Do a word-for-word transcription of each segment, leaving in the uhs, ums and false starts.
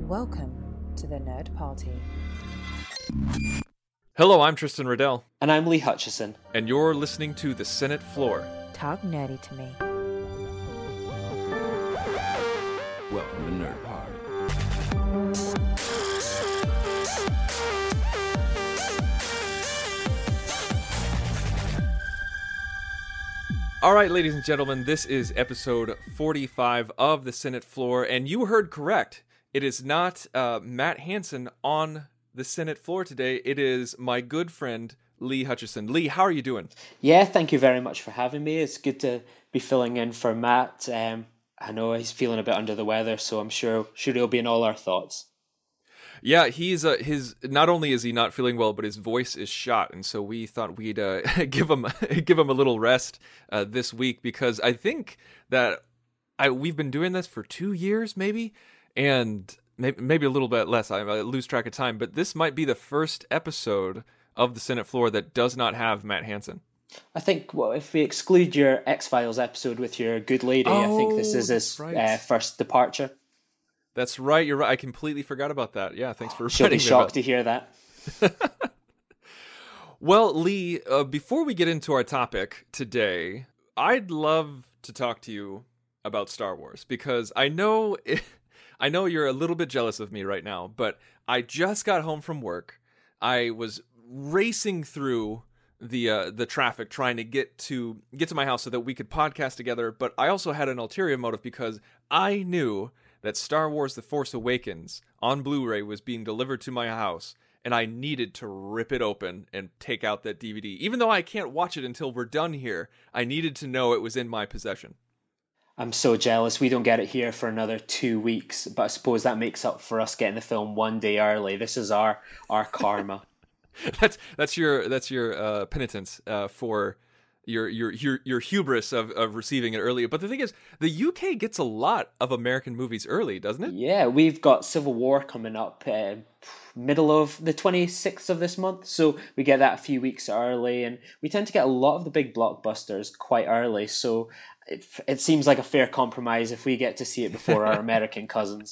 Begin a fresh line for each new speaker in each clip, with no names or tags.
Welcome to the Nerd Party.
Hello, I'm Tristan Riddell.
And I'm Lee Hutchison.
And you're listening to The Senate Floor.
Talk nerdy to me.
Welcome to Nerd Party.
All right, ladies and gentlemen, this is episode forty-five of The Senate Floor, and you heard correct. It is not uh, Matt Hansen on the Senate floor today. It is my good friend, Lee Hutchison. Lee, how are you doing?
Yeah, thank you very much for having me. It's good to be filling in for Matt. Um, I know he's feeling a bit under the weather, so I'm sure sure he'll be in all our thoughts.
Yeah, he's uh, his. Not only is he not feeling well, but his voice is shot, and so we thought we'd uh, give him give him a little rest uh, this week because I think that I we've been doing this for two years, maybe, and maybe maybe a little bit less. I, I lose track of time, but this might be the first episode of the Senate Floor that does not have Matt Hansen.
I think well, if we exclude your X-Files episode with your good lady,
oh,
I think this is his
right.
uh, first departure.
That's right. You're right. I completely forgot about that. Yeah, thanks for
She'll be
reminding me
shocked
about...
to hear that.
Well, Lee, uh, before we get into our topic today, I'd love to talk to you about Star Wars because I know it, I know you're a little bit jealous of me right now, but I just got home from work. I was racing through the uh, the traffic trying to get to get to my house so that we could podcast together, but I also had an ulterior motive because I knew that Star Wars The Force Awakens on Blu-ray was being delivered to my house, and I needed to rip it open and take out that D V D. Even though I can't watch it until we're done here, I needed to know it was in my possession.
I'm so jealous. We don't get it here for another two weeks, but I suppose that makes up for us getting the film one day early. This is our our karma.
that's that's your that's your uh, penitence uh, for your your your your hubris of, of receiving it early. But the thing is, the U K gets a lot of American movies early, doesn't it?
Yeah, we've got Civil War coming up uh, middle of the twenty-sixth of this month, so we get that a few weeks early, and we tend to get a lot of the big blockbusters quite early, so it, it seems like a fair compromise if we get to see it before our American cousins.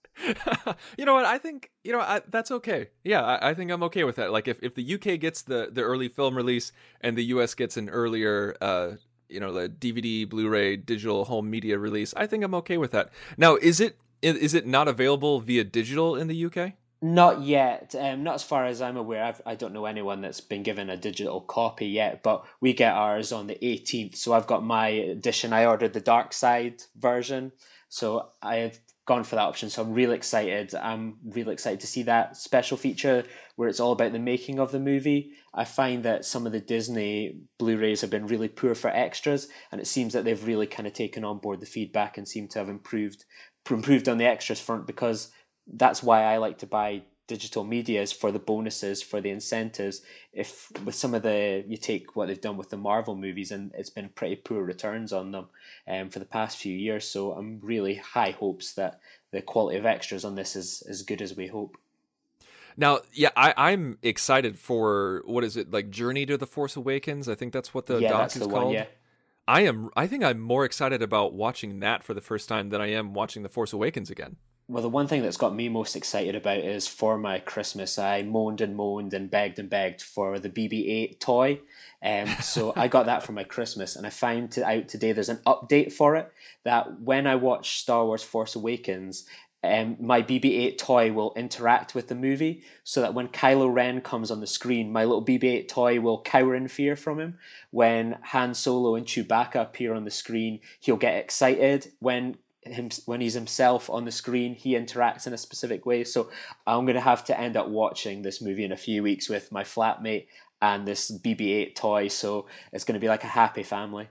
You know what? I think, you know, I, that's okay. Yeah, I, I think I'm okay with that. Like, if, if the U K gets the, the early film release and the U S gets an earlier, uh, you know, the D V D, Blu-ray, digital home media release, I think I'm okay with that. Now, is it is it not available via digital in the U K?
Not yet. Um, not as far as I'm aware. I've, I don't know anyone that's been given a digital copy yet, but we get ours on the eighteenth. So I've got my edition. I ordered the Dark Side version. So I've gone for that option. So I'm really excited. I'm really excited to see that special feature where it's all about the making of the movie. I find that some of the Disney Blu-rays have been really poor for extras, and it seems that they've really kind of taken on board the feedback and seem to have improved improved on the extras front, because that's why I like to buy digital media, is for the bonuses, for the incentives. If with some of the, you take what they've done with the Marvel movies, and it's been pretty poor returns on them um, for the past few years. So I'm really high hopes that the quality of extras on this is as good as we hope.
Now, yeah, I, I'm excited for, what is it, like Journey to the Force Awakens? I think that's what the
yeah,
doc
that's
is
the
called.
one, yeah.
I am. I think I'm more excited about watching that for the first time than I am watching The Force Awakens again.
Well, the one thing that's got me most excited about is for my Christmas, I moaned and moaned and begged and begged for the B B eight toy. Um, so I got that for my Christmas, and I found to, out today there's an update for it, that when I watch Star Wars Force Awakens, um, my B B eight toy will interact with the movie, so that when Kylo Ren comes on the screen, my little B B eight toy will cower in fear from him. When Han Solo and Chewbacca appear on the screen, he'll get excited. When him when he's himself on the screen, he interacts in a specific way. So I'm going to have to end up watching this movie in a few weeks with my flatmate and this B B eight toy, so it's going to be like a happy family.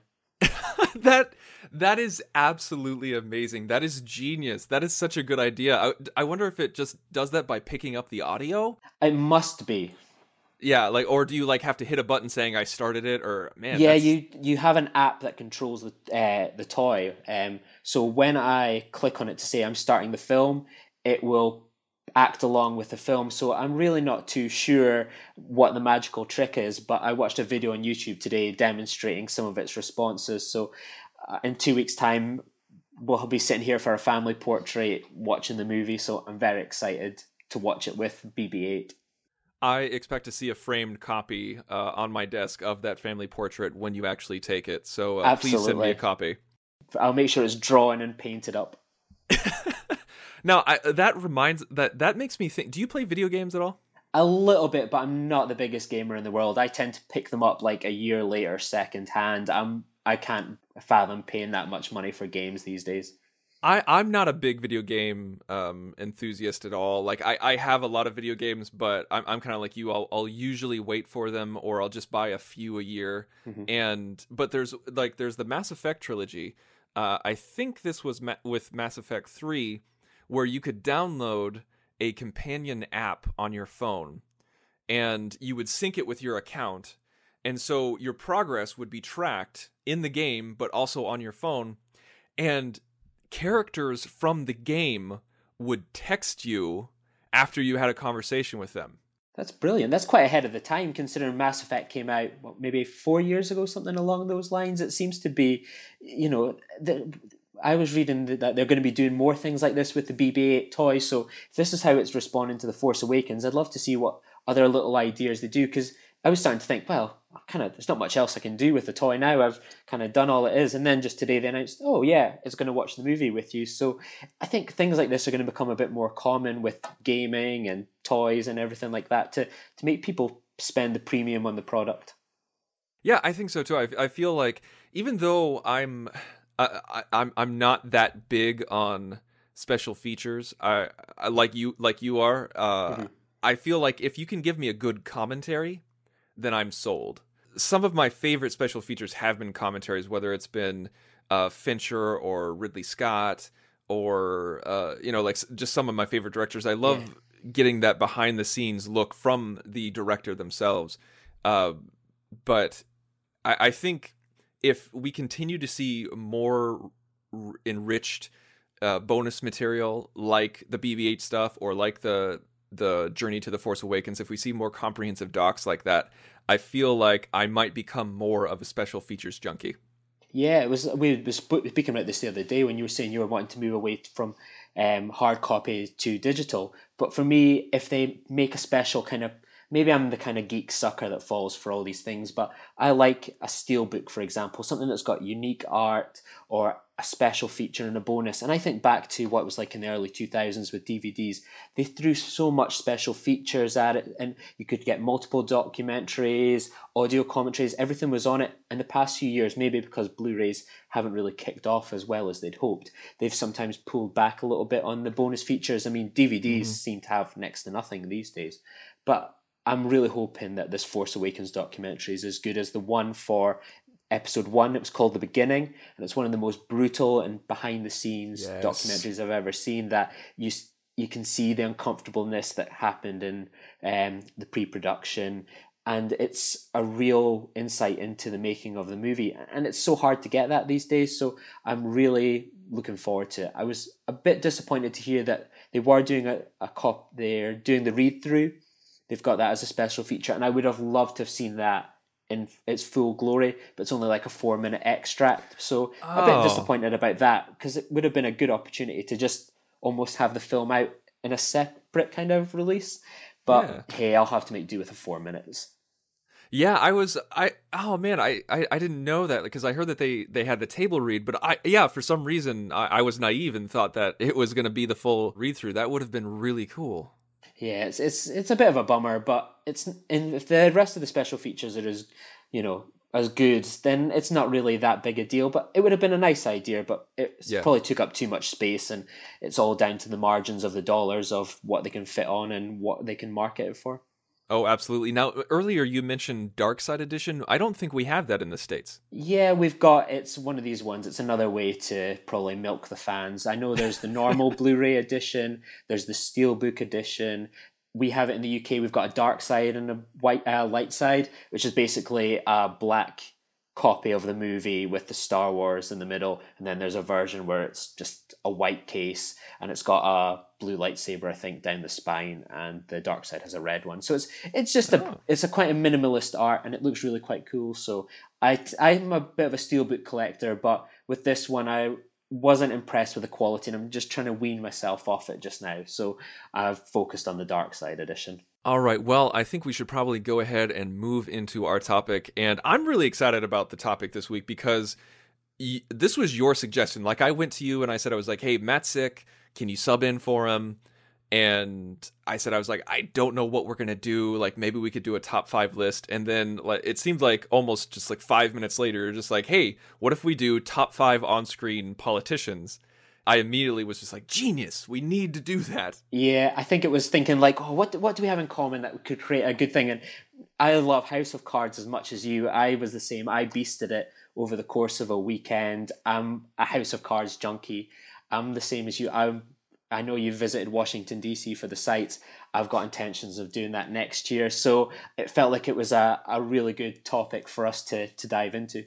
that that is absolutely amazing. That is genius. That is such a good idea. I, I wonder if it just does that by picking up the audio.
It must be.
Yeah, like, or do you like have to hit a button saying I started it, or man?
Yeah,
that's...
you you have an app that controls the uh, the toy. Um, so when I click on it to say I'm starting the film, it will act along with the film. So I'm really not too sure what the magical trick is, but I watched a video on YouTube today demonstrating some of its responses. So uh, in two weeks' time, we'll be sitting here for a family portrait watching the movie, so I'm very excited to watch it with B B eight.
I expect to see a framed copy uh, on my desk of that family portrait when you actually take it. So uh, please send me a copy.
I'll make sure it's drawn and painted up.
Now, I, that reminds that that makes me think. Do you play video games at all?
A little bit, but I'm not the biggest gamer in the world. I tend to pick them up like a year later, second hand. I'm I can't fathom paying that much money for games these days.
I, I'm not a big video game um, enthusiast at all. Like I, I have a lot of video games, but I'm I'm kind of like you. I'll I'll usually wait for them, or I'll just buy a few a year. Mm-hmm. And but there's like there's the Mass Effect trilogy. Uh, I think this was ma- with Mass Effect three, where you could download a companion app on your phone, and you would sync it with your account, and so your progress would be tracked in the game, but also on your phone, and characters from the game would text you after you had a conversation with them.
That's brilliant. That's quite ahead of the time, considering Mass Effect came out, what, maybe four years ago, something along those lines. It seems to be, you know, the, I was reading that they're going to be doing more things like this with the B B eight toy. So if this is how it's responding to The Force Awakens, I'd love to see what other little ideas they do, because I was starting to think, well, kind of, there's not much else I can do with the toy now. I've kind of done all it is. And then just today they announced, oh yeah, it's going to watch the movie with you. So I think things like this are going to become a bit more common with gaming and toys and everything like that to, to make people spend the premium on the product.
Yeah, I think so too. I, I feel like even though I'm, I, I, I'm, I'm not that big on special features, I, I like you, like you are, uh, mm-hmm. I feel like if you can give me a good commentary, then I'm sold. Some of my favorite special features have been commentaries, whether it's been uh, Fincher or Ridley Scott or, uh, you know, like just some of my favorite directors. I love yeah. getting that behind the scenes look from the director themselves. Uh, but I, I think if we continue to see more r- enriched uh, bonus material like the B B eight stuff or like the the Journey to the Force Awakens, if we see more comprehensive docs like that, I feel like I might become more of a special features junkie.
Yeah, it was. We were speaking about this the other day when you were saying you were wanting to move away from um, hard copy to digital. But for me, if they make a special kind of, maybe I'm the kind of geek sucker that falls for all these things, but I like a steelbook, for example, something that's got unique art or a special feature and a bonus. And I think back to what it was like in the early two thousands with D V Ds. They threw so much special features at it, and you could get multiple documentaries, audio commentaries, everything was on it. In the past few years, maybe because Blu-rays haven't really kicked off as well as they'd hoped, they've sometimes pulled back a little bit on the bonus features. I mean, D V Ds mm-hmm. seem to have next to nothing these days. But I'm really hoping that this Force Awakens documentary is as good as the one for episode one. It was called The Beginning, and it's one of the most brutal and behind the scenes yes. documentaries I've ever seen, that you you can see the uncomfortableness that happened in um, the pre-production, and it's a real insight into the making of the movie, and it's so hard to get that these days. So I'm really looking forward to it. I was a bit disappointed to hear that they were doing a, a cop they're doing the read through. They've got that as a special feature, and I would have loved to have seen that in its full glory, but it's only like a four minute extract. So oh. a bit disappointed about that, because it would have been a good opportunity to just almost have the film out in a separate kind of release. But yeah. hey, I'll have to make do with the four minutes.
Yeah, I was, I, oh man, I, I, I didn't know that, because I heard that they, they had the table read, but I, yeah, for some reason, I, I was naive and thought that it was going to be the full read through. That would have been really cool.
Yeah, it's it's it's a bit of a bummer, but it's and if the rest of the special features are as, you know, as good, then it's not really that big a deal. But it would have been a nice idea, but it yeah. probably took up too much space, and it's all down to the margins of the dollars of what they can fit on and what they can market it for.
Oh, absolutely. Now, earlier you mentioned Dark Side Edition. I don't think we have that in the States.
Yeah, we've got, it's one of these ones. It's another way to probably milk the fans. I know there's the normal Blu-ray edition. There's the Steelbook edition. We have it in the U K. We've got a dark side and a white uh, light side, which is basically a black copy of the movie with the Star Wars in the middle. And then there's a version where it's just a white case and it's got a blue lightsaber, I think, down the spine, and the dark side has a red one. So it's it's just a oh. it's a quite a minimalist art, and it looks really quite cool. So I I'm a bit of a steelbook collector, but with this one I wasn't impressed with the quality, and I'm just trying to wean myself off it just now. So I've focused on the Dark Side edition.
All right, well, I think we should probably go ahead and move into our topic. And I'm really excited about the topic this week because y- this was your suggestion. Like, I went to you and I said, I was like, hey, Matt's sick. Can you sub in for him? And I said, I was like, I don't know what we're going to do. Like, maybe we could do a top five list. And then like, it seemed like almost just like five minutes later, you're just like, hey, what if we do top five on-screen politicians? I immediately was just like, genius, we need to do that.
Yeah, I think it was thinking like, oh, what, what do we have in common that could create a good thing? And I love House of Cards as much as you. I was the same. I beasted it over the course of a weekend. I'm a House of Cards junkie. I'm the same as you. I'm I know you've visited Washington, D C for the sites. I've got intentions of doing that next year. So it felt like it was a, a really good topic for us to to dive into.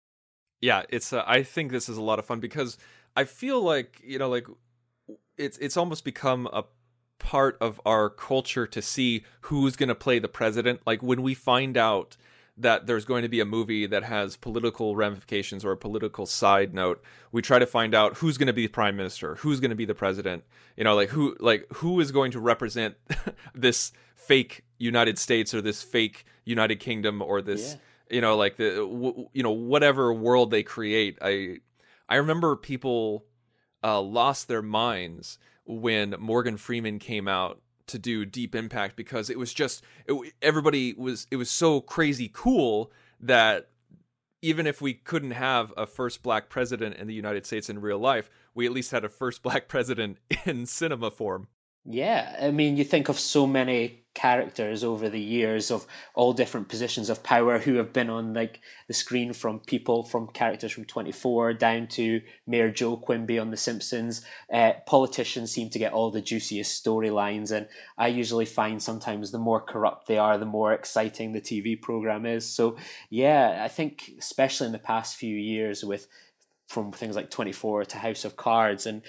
Yeah, it's. Uh, I think this is a lot of fun because I feel like, you know, like it's it's almost become a part of our culture to see who's going to play the president. Like when we find out that there's going to be a movie that has political ramifications or a political side note, we try to find out who's going to be the prime minister, who's going to be the president, you know, like who, like who is going to represent this fake United States or this fake United Kingdom or this, yeah. you know, like the, w- you know, whatever world they create. I, I remember people uh, lost their minds when Morgan Freeman came out to do Deep Impact because it was just it, everybody was it was so crazy cool that even if we couldn't have a first black president in the United States in real life, we at least had a first black president in cinema form.
Yeah, I mean, you think of so many characters over the years of all different positions of power who have been on like the screen, from people, from characters from twenty-four down to Mayor Joe Quimby on The Simpsons. Uh, politicians seem to get all the juiciest storylines, and I usually find sometimes the more corrupt they are, the more exciting the T V program is. So yeah, I think especially in the past few years with from things like twenty-four to House of Cards and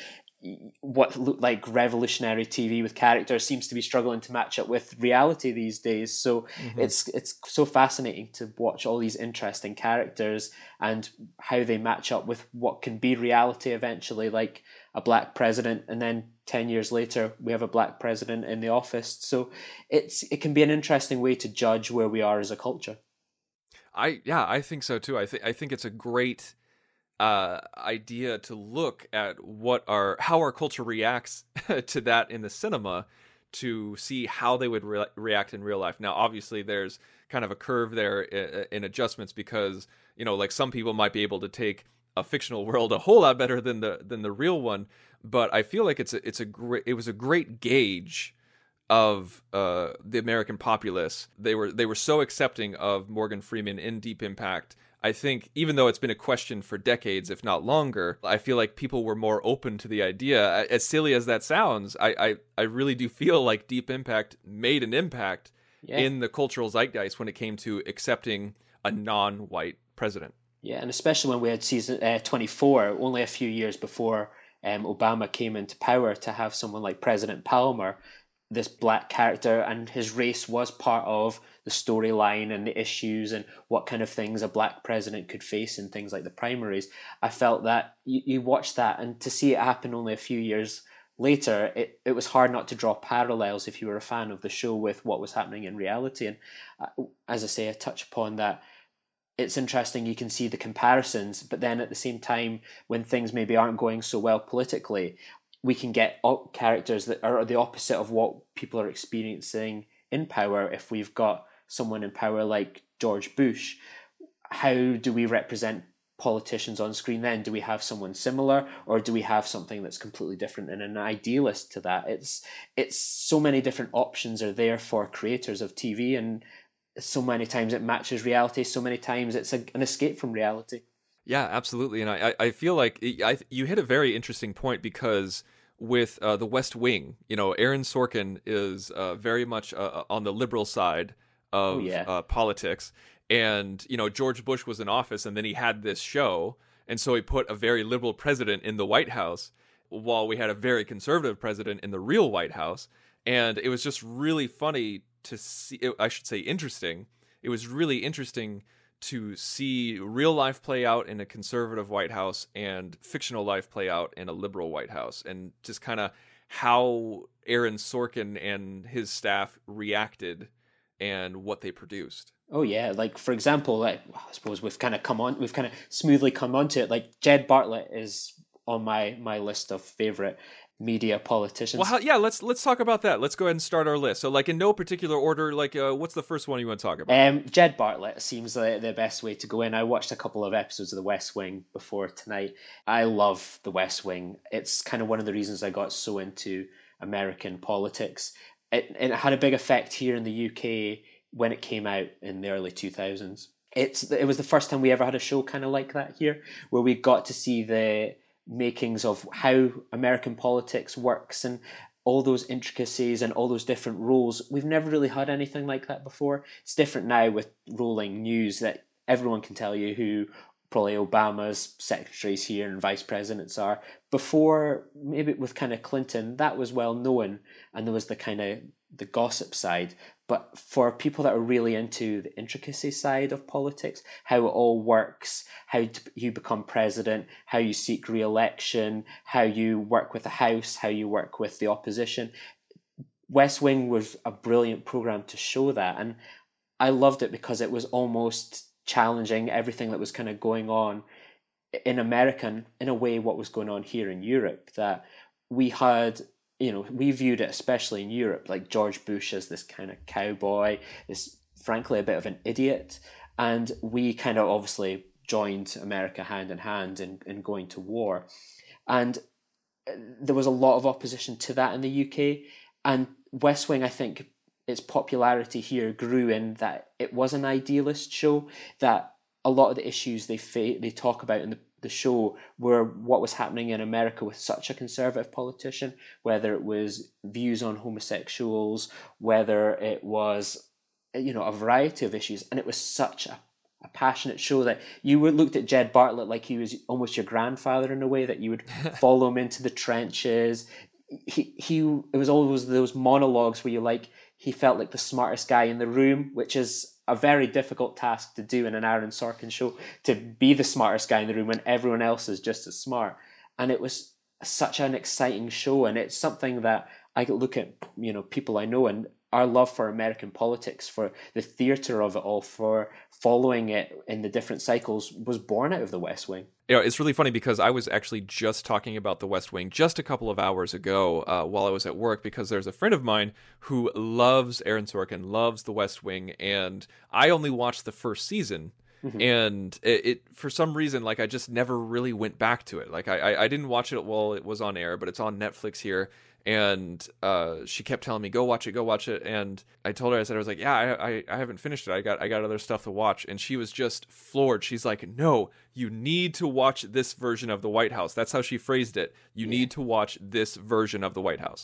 what looked like revolutionary T V with characters seems to be struggling to match up with reality these days. So mm-hmm. it's it's so fascinating to watch all these interesting characters and how they match up with what can be reality eventually, like a black president, and then ten years later we have a black president in the office. So it's it can be an interesting way to judge where we are as a culture.
I yeah, I think so too. I think I think it's a great Uh, idea to look at what our how our culture reacts to that in the cinema, to see how they would re- react in real life. Now, obviously, there's kind of a curve there in, in adjustments because, you know, like some people might be able to take a fictional world a whole lot better than the than the real one. But I feel like it's a, it's a great it was a great gauge of uh, the American populace. They were they were so accepting of Morgan Freeman in Deep Impact. I think even though it's been a question for decades, if not longer, I feel like people were more open to the idea. As silly as that sounds, I I, I really do feel like Deep Impact made an impact yeah. in the cultural zeitgeist when it came to accepting a non-white president.
Yeah, and especially when we had season uh, twenty-four, only a few years before um, Obama came into power, to have someone like President Palmer, this black character, and his race was part of the storyline and the issues and what kind of things a black president could face in things like the primaries. I felt that you, you watch that, and to see it happen only a few years later, it, it was hard not to draw parallels if you were a fan of the show with what was happening in reality. And uh, as I say, I touch upon that. It's interesting, you can see the comparisons, but then at the same time, when things maybe aren't going so well politically, we can get characters that are the opposite of what people are experiencing in power. If we've got someone in power like George Bush, how do we represent politicians on screen then? Do we have someone similar, or do we have something that's completely different and an idealist to that? It's it's so many different options are there for creators of T V, and so many times it matches reality, so many times it's a, an escape from reality.
Yeah, absolutely. And I, I feel like I, you hit a very interesting point, because with uh, the West Wing, you know, Aaron Sorkin is uh, very much uh, on the liberal side of
oh, yeah.
uh, politics. And, you know, George Bush was in office, and then he had this show. And so he put a very liberal president in the White House, while we had a very conservative president in the real White House. And it was just really funny to see, I should say interesting. It was really interesting to see real life play out in a conservative White House and fictional life play out in a liberal White House, and just kind of how Aaron Sorkin and his staff reacted and what they produced.
Oh yeah, like for example, like I suppose we've kind of come on, we've kind of smoothly come onto it. Like Jed Bartlett is on my my list of favorite media politicians.
Well, how, yeah, let's let's talk about that. Let's go ahead and start our list. So, like in no particular order, like uh, what's the first one you want to talk about?
Um, Jed Bartlett seems the the best way to go in. I watched a couple of episodes of The West Wing before tonight. I love The West Wing. It's kind of one of the reasons I got so into American politics. It, it had a big effect here in the U K when it came out in the early two thousands. It's it was the first time we ever had a show kind of like that here, where we got to see the makings of how American politics works and all those intricacies and all those different roles. We've never really had anything like that before. It's different now with rolling news that everyone can tell you who probably Obama's secretaries here and vice presidents are. Before, maybe with kind of Clinton, that was well known, and there was the kind of the gossip side. But for people that are really into the intricacy side of politics, how it all works, how you become president, how you seek re-election, how you work with the House, how you work with the opposition, West Wing was a brilliant program to show that. And I loved it because it was almost challenging everything that was kind of going on in America and in a way what was going on here in Europe, that we had, you know, we viewed it, especially in Europe, like George Bush as this kind of cowboy, this frankly a bit of an idiot. And we kind of obviously joined America hand in hand in, in going to war. And there was a lot of opposition to that in the U K. And West Wing, I think, its popularity here grew in that it was an idealist show, that a lot of the issues they fa- they talk about in the, the show were what was happening in America with such a conservative politician, whether it was views on homosexuals, whether it was, you know, a variety of issues. And it was such a, a passionate show that you would looked at Jed Bartlett like he was almost your grandfather in a way, that you would follow him into the trenches. He, he, it was always those monologues where you like, he felt like the smartest guy in the room, which is a very difficult task to do in an Aaron Sorkin show, to be the smartest guy in the room when everyone else is just as smart. And it was such an exciting show, and it's something that I look at, you know, people I know, and our love for American politics, for the theater of it all, for following it in the different cycles, was born out of the West Wing.
You know, it's really funny because I was actually just talking about the West Wing just a couple of hours ago uh, while I was at work, because there's a friend of mine who loves Aaron Sorkin, loves the West Wing, and I only watched the first season. Mm-hmm. And it, it, for some reason, like I just never really went back to it. Like I, I, I didn't watch it while it was on air, but it's on Netflix here. And uh, she kept telling me, "Go watch it, go watch it." And I told her, I said, I was like, "Yeah, I, I, I haven't finished it. I got, I got other stuff to watch." And she was just floored. She's like, "No, you need to watch this version of the White House." That's how she phrased it. You yeah. need to watch this version of the White House.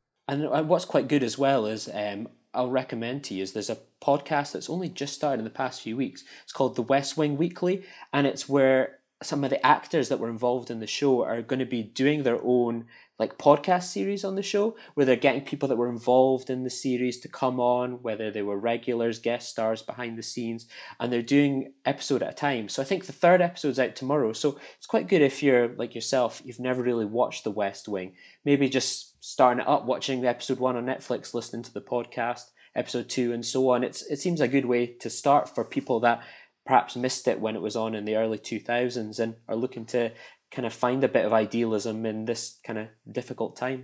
And what's quite good as well is, um, I'll recommend to you, is there's a podcast that's only just started in the past few weeks. It's called The West Wing Weekly, and it's where some of the actors that were involved in the show are going to be doing their own like podcast series on the show, where they're getting people that were involved in the series to come on, whether they were regulars, guest stars behind the scenes, and they're doing episode at a time. So I think the third episode's out tomorrow. So it's quite good if you're like yourself, you've never really watched The West Wing, maybe just starting it up, watching the episode one on Netflix, listening to the podcast, episode two, and so on. It's it seems a good way to start for people that perhaps missed it when it was on in the early two thousands and are looking to kind of find a bit of idealism in this kind of difficult time.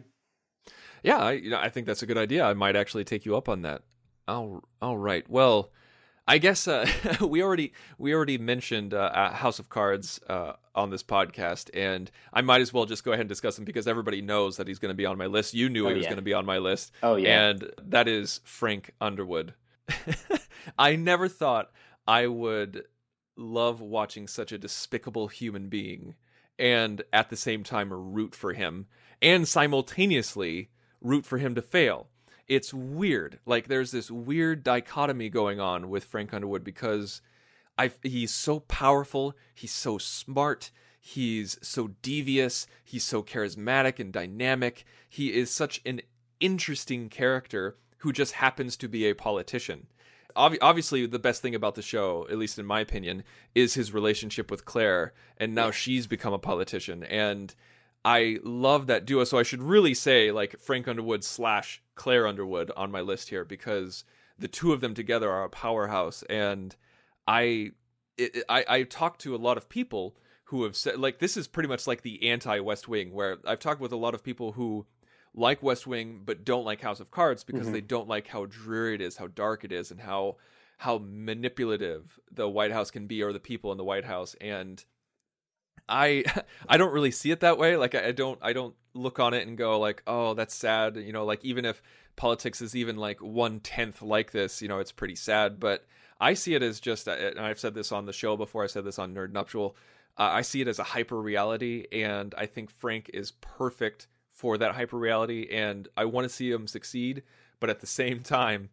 Yeah, I, you know, I think that's a good idea. I might actually take you up on that. All, all right. Well, I guess uh, we already we already mentioned uh, House of Cards uh, on this podcast, and I might as well just go ahead and discuss him because everybody knows that he's going to be on my list. You knew
oh,
he was
yeah.
going to be on my list.
Oh yeah,
and that is Frank Underwood. I never thought I would love watching such a despicable human being and at the same time root for him and simultaneously root for him to fail. It's weird. Like there's this weird dichotomy going on with Frank Underwood because I he's so powerful, he's so smart, he's so devious, he's so charismatic and dynamic. He is such an interesting character who just happens to be a politician. ob- obviously the best thing about the show, at least in my opinion, is his relationship with Claire, and now she's become a politician, and I love that duo. So I should really say like Frank Underwood slash Claire Underwood on my list here, because the two of them together are a powerhouse. And I, it, I, I talked to a lot of people who have said, like, this is pretty much like the anti-West Wing, where I've talked with a lot of people who like West Wing but don't like House of Cards because mm-hmm. they don't like how dreary it is, how dark it is, and how how manipulative the White House can be, or the people in the White House. And I I don't really see it that way. Like I, I don't I don't look on it and go like, oh, that's sad. You know, like even if politics is even like one tenth like this, you know, it's pretty sad. But I see it as just, and I've said this on the show before, I said this on Nerd Nuptial, uh, I see it as a hyper reality, and I think Frank is perfect for that hyper reality, and I want to see him succeed. But at the same time,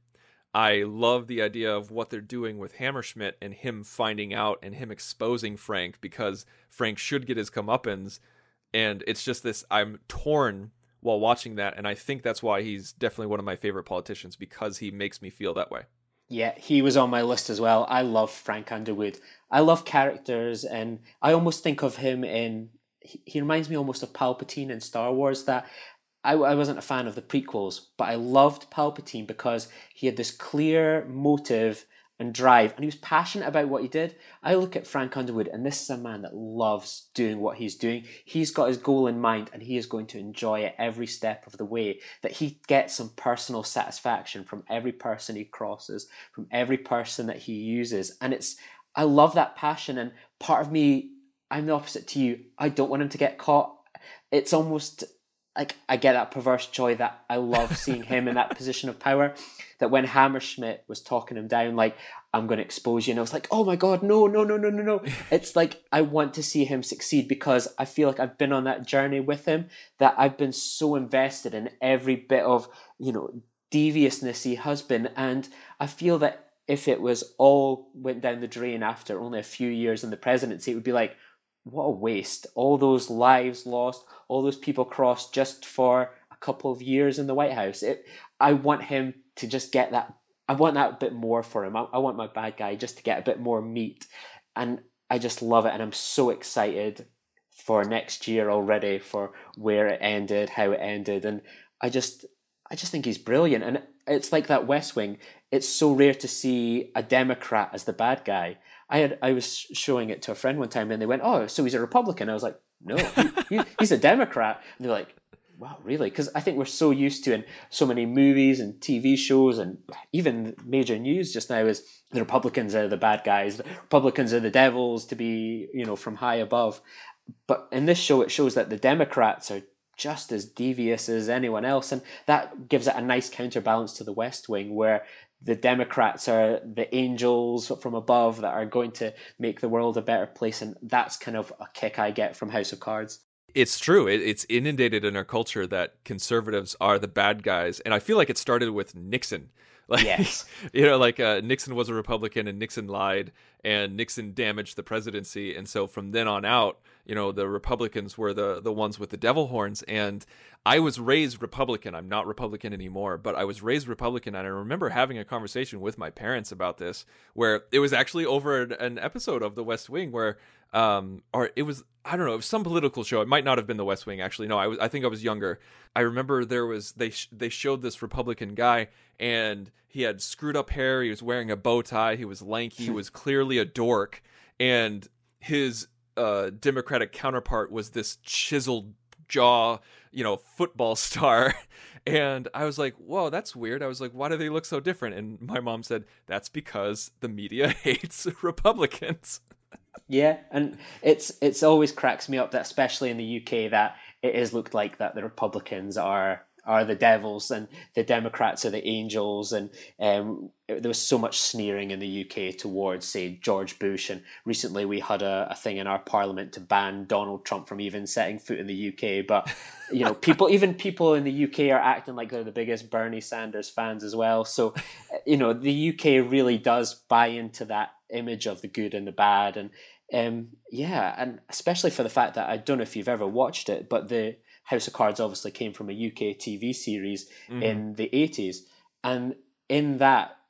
I love the idea of what they're doing with Hammerschmidt and him finding out and him exposing Frank, because Frank should get his comeuppance. And it's just this, I'm torn while watching that. And I think that's why he's definitely one of my favorite politicians, because he makes me feel that way.
Yeah, he was on my list as well. I love Frank Underwood. I love characters, and I almost think of him in, he, he reminds me almost of Palpatine in Star Wars, that I, I wasn't a fan of the prequels, but I loved Palpatine because he had this clear motive and drive, and he was passionate about what he did. I look at Frank Underwood, and this is a man that loves doing what he's doing. He's got his goal in mind, and he is going to enjoy it every step of the way, that he gets some personal satisfaction from every person he crosses, from every person that he uses. And it's, I love that passion, and part of me, I'm the opposite to you. I don't want him to get caught. It's almost like I get that perverse joy that I love seeing him in that position of power, that when Hammerschmidt was talking him down, like, I'm going to expose you, and I was like, oh my God, no, no, no, no, no, no. It's like, I want to see him succeed, because I feel like I've been on that journey with him, that I've been so invested in every bit of, you know, deviousness he has been. And I feel that if it was all went down the drain after only a few years in the presidency, it would be like, what a waste. All those lives lost, all those people crossed just for a couple of years in the White House. It, I want him to just get that. I want that bit more for him. I, I want my bad guy just to get a bit more meat. And I just love it. And I'm so excited for next year already, for where it ended, how it ended. And I just, I just think he's brilliant. And it's like that West Wing. It's so rare to see a Democrat as the bad guy. I had I was showing it to a friend one time, and they went, "Oh, so he's a Republican?" I was like, "No, he, he, he's a Democrat." And they're like, "Wow, really?" Because I think we're so used to in so many movies and T V shows and even major news just now is the Republicans are the bad guys, the Republicans are the devils to be, you know, from high above. But in this show, it shows that the Democrats are just as devious as anyone else, and that gives it a nice counterbalance to the West Wing, where the Democrats are the angels from above that are going to make the world a better place. And that's kind of a kick I get from House of Cards.
It's true. It, it's inundated in our culture that conservatives are the bad guys. And I feel like it started with Nixon. Like,
yes.
You know, like uh, Nixon was a Republican, and Nixon lied, and Nixon damaged the presidency. And so from then on out, you know, the Republicans were the, the ones with the devil horns. And I was raised Republican. I'm not Republican anymore, but I was raised Republican. And I remember having a conversation with my parents about this, where it was actually over an, an episode of The West Wing where, um, or it was, I don't know, it was some political show. It might not have been The West Wing, actually. No, I was, I think I was younger. I remember there was, they, sh- they showed this Republican guy, and he had screwed up hair. He was wearing a bow tie. He was lanky. He was clearly a dork. And his uh, Democratic counterpart was this chiseled jaw, you know, football star. And I was like, whoa, that's weird. I was like, why do they look so different? And my mom said, that's because the media hates Republicans.
Yeah, and it's it's always cracks me up that, especially in the U K, that it is looked like that the Republicans are are the devils and the Democrats are the angels, and um, there was so much sneering in the U K towards, say, George Bush, and recently we had a, a thing in our parliament to ban Donald Trump from even setting foot in the U K. But you know, people, even people in the U K are acting like they're the biggest Bernie Sanders fans as well. So you know, the U K really does buy into that image of the good and the bad, and um, yeah, and especially for the fact that I don't know if you've ever watched it, but the House of Cards obviously came from a U K T V series mm-hmm. in the eighties. And in that,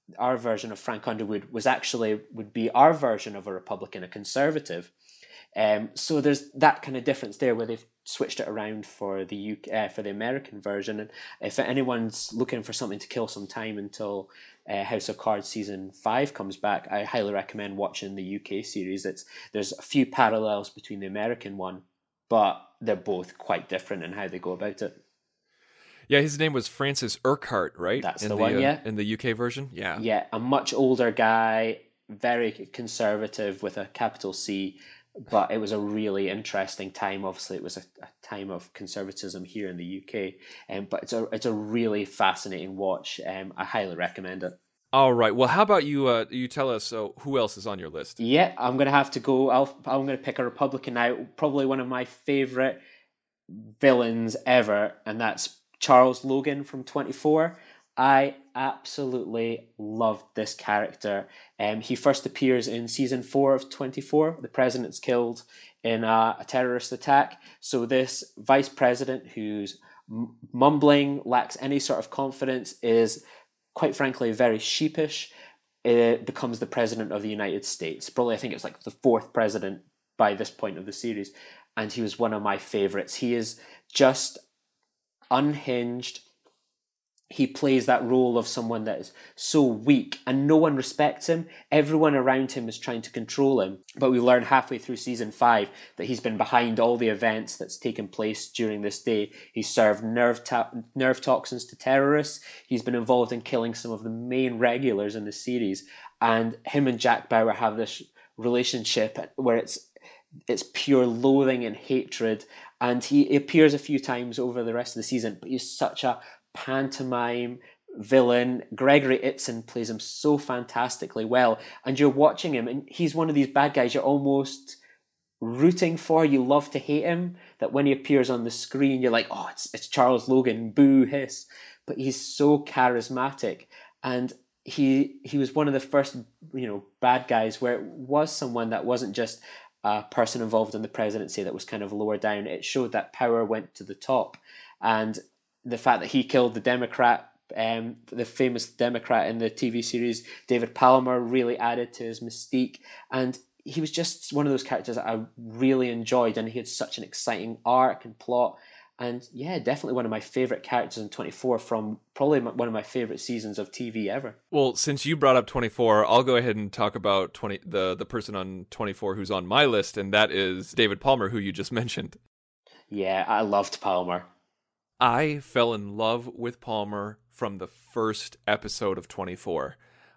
our version of Frank Underwood was actually would be our version of a Republican, a conservative. Um, so there's that kind of difference there where they've switched it around for the U K, uh, for the American version. And if anyone's looking for something to kill some time until uh, House of Cards season five comes back, I highly recommend watching the U K series. It's there's a few parallels between the American one, but they're both quite different in how they go about it.
Yeah, his name was Francis Urquhart, right?
That's
in
the
the
one,
uh,
yeah.
In the U K version, yeah.
Yeah, a much older guy, very conservative with a capital C, but it was a really interesting time. Obviously, it was a, a time of conservatism here in the U K, um, but it's a it's a really fascinating watch. Um, I highly recommend it.
All right. Well, how about you? Uh, you tell us uh, who else is on your list?
Yeah, I'm gonna have to go. I'll, I'm gonna pick a Republican now. Probably one of my favorite villains ever, and that's Charles Logan from twenty-four. I absolutely loved this character. Um, he first appears in season four of twenty-four. The president's killed in a, a terrorist attack. So this vice president, who's m- mumbling, lacks any sort of confidence, is quite frankly very sheepish, uh, becomes the president of the United States. Probably, I think it's like the fourth president by this point of the series. And he was one of my favorites. He is just unhinged. He plays that role of someone that is so weak and no one respects him. Everyone around him is trying to control him. But we learn halfway through season five that he's been behind all the events that's taken place during this day. He's served nerve, ta- nerve toxins to terrorists. He's been involved in killing some of the main regulars in the series. And him and Jack Bauer have this relationship where it's it's pure loathing and hatred. And he appears a few times over the rest of the season, but he's such a pantomime villain. Gregory Itzin plays him so fantastically well, and you're watching him and he's one of these bad guys you're almost rooting for. You love to hate him, that when he appears on the screen you're like, oh, it's, it's Charles Logan, boo hiss. But he's so charismatic, and he he was one of the first, you know, bad guys where it was someone that wasn't just a person involved in the presidency that was kind of lower down. It showed that power went to the top. And the fact that he killed the Democrat, um, the famous Democrat in the T V series, David Palmer, really added to his mystique. And he was just one of those characters that I really enjoyed, and he had such an exciting arc and plot. And yeah, definitely one of my favorite characters in twenty-four, from probably one of my favorite seasons of T V ever.
Well, since you brought up twenty-four, I'll go ahead and talk about twenty the the person on twenty-four who's on my list, and that is David Palmer, who you just mentioned.
Yeah, I loved Palmer.
I fell in love with Palmer from the first episode of twenty-four.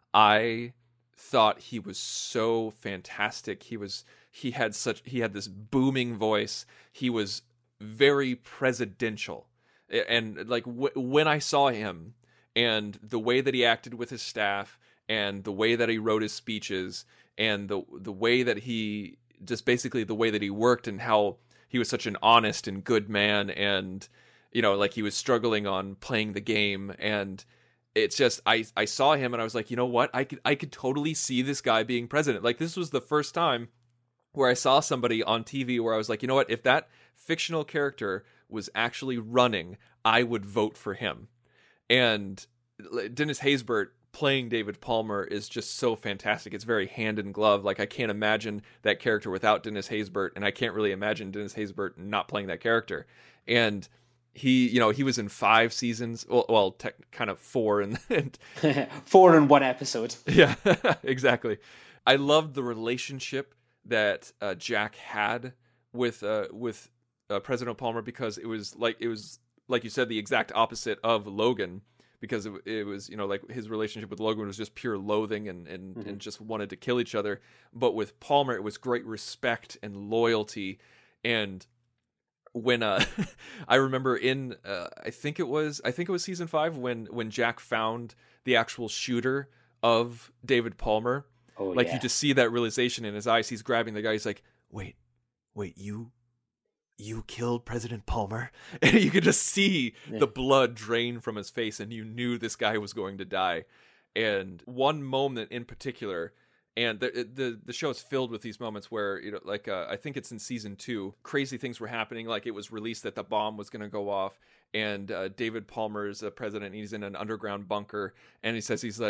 I thought he was so fantastic. He was he had such he had this booming voice. He was very presidential. And like w- when I saw him and the way that he acted with his staff and the way that he wrote his speeches and the the way that he just basically the way that he worked and how he was such an honest and good man, and you know, like he was struggling on playing the game, and it's just I I saw him and I was like, you know what? I could I could totally see this guy being president. Like this was the first time where I saw somebody on T V where I was like, you know what? If that fictional character was actually running, I would vote for him. And Dennis Haysbert playing David Palmer is just so fantastic. It's very hand in glove. Like I can't imagine that character without Dennis Haysbert, and I can't really imagine Dennis Haysbert not playing that character. And he, you know, he was in five seasons. Well, well tech, kind of four and, and
four in one episode.
Yeah, exactly. I loved the relationship that uh, Jack had with uh, with uh, President Palmer, because it was like it was like you said, the exact opposite of Logan, because it, it was, you know, like his relationship with Logan was just pure loathing and and, mm-hmm. and just wanted to kill each other. But with Palmer, it was great respect and loyalty. And when uh I remember in uh, I think it was I think it was season five when when Jack found the actual shooter of David Palmer.
Oh,
like
yeah.
You just see that realization in his eyes. He's grabbing the guy. He's like, wait, wait, you you killed President Palmer? And you could just see yeah. the blood drain from his face, and you knew this guy was going to die. And one moment in particular, and the the the show is filled with these moments where, you know, like uh, I think it's in season two, crazy things were happening. Like it was released that the bomb was going to go off, and uh, David Palmer is the president. And he's in an underground bunker, and he says he's like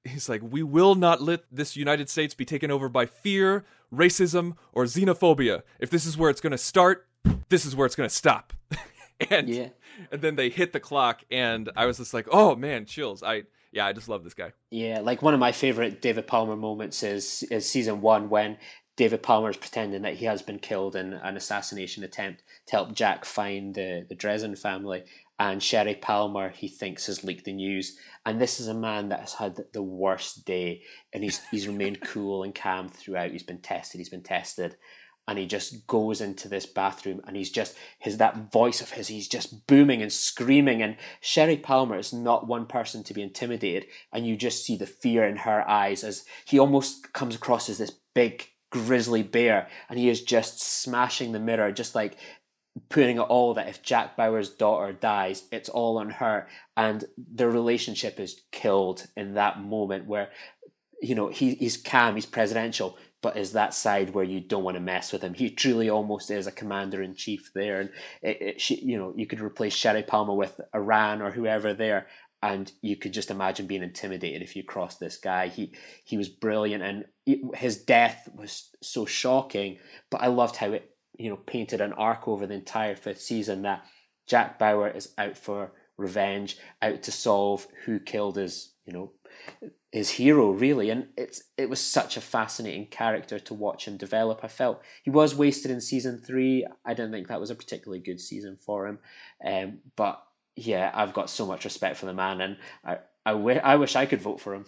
he's like, we will not let this United States be taken over by fear, racism, or xenophobia. If this is where it's going to start, this is where it's going to stop. and
Yeah.
and then they hit the clock, and I was just like, oh man, chills. I yeah, I just love this guy.
Yeah, like one of my favorite David Palmer moments is is season one when David Palmer is pretending that he has been killed in an assassination attempt to help Jack find the, the Dresden family. And Sherry Palmer, he thinks, has leaked the news. And this is a man that has had the worst day. And he's he's remained cool and calm throughout. He's been tested. He's been tested. And he just goes into this bathroom and he's just, his that voice of his, he's just booming and screaming. And Sherry Palmer is not one person to be intimidated. And you just see the fear in her eyes as he almost comes across as this big grizzly bear. And he is just smashing the mirror, just like putting it all that if Jack Bauer's daughter dies, it's all on her. And their relationship is killed in that moment where, you know, he, he's calm, he's presidential, but is that side where you don't want to mess with him. He truly almost is a commander-in-chief there. And, it, it, she, you know, you could replace Sherry Palmer with Iran or whoever there, and you could just imagine being intimidated if you crossed this guy. He he was brilliant, and his death was so shocking, but I loved how it, you know, painted an arc over the entire fifth season that Jack Bauer is out for revenge, out to solve who killed his, you know, his hero, really. And it's it was such a fascinating character to watch him develop. I felt he was wasted in season three. I don't think that was a particularly good season for him. Um, but yeah, I've got so much respect for the man, and I I, w- I wish I could vote for him.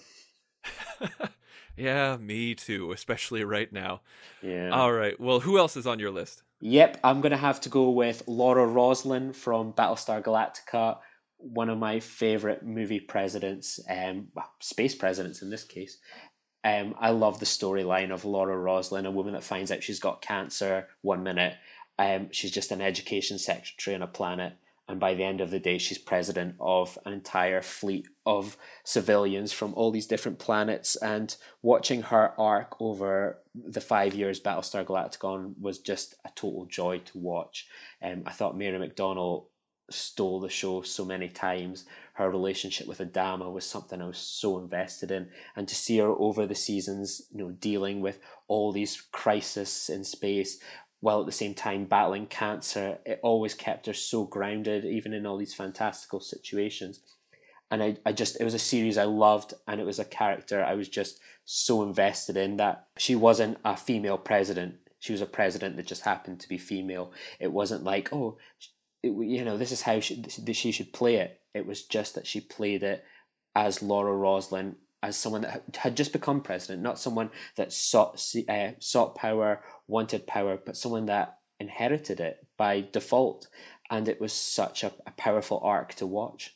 Yeah, me too, especially right now.
Yeah.
All right. Well, who else is on your list?
Yep, I'm going to have to go with Laura Roslin from Battlestar Galactica, one of my favorite movie presidents, um, well, space presidents in this case. Um, I love the storyline of Laura Roslin, a woman that finds out she's got cancer one minute. Um, she's just an education secretary on a planet. And by the end of the day, she's president of an entire fleet of civilians from all these different planets. And watching her arc over the five years Battlestar Galactica on was just a total joy to watch. Um, I thought Mary McDonnell stole the show so many times. Her relationship with Adama was something I was so invested in. And to see her over the seasons, you know, dealing with all these crises in space, while at the same time battling cancer, it always kept her so grounded, even in all these fantastical situations. And I, I just, it was a series I loved, and it was a character I was just so invested in, that she wasn't a female president. She was a president that just happened to be female. It wasn't like, oh, it, you know, this is how she, she should play it. It was just that she played it as Laura Roslin, as someone that had just become president, not someone that sought uh, sought power, wanted power, but someone that inherited it by default. And it was such a, a powerful arc to watch.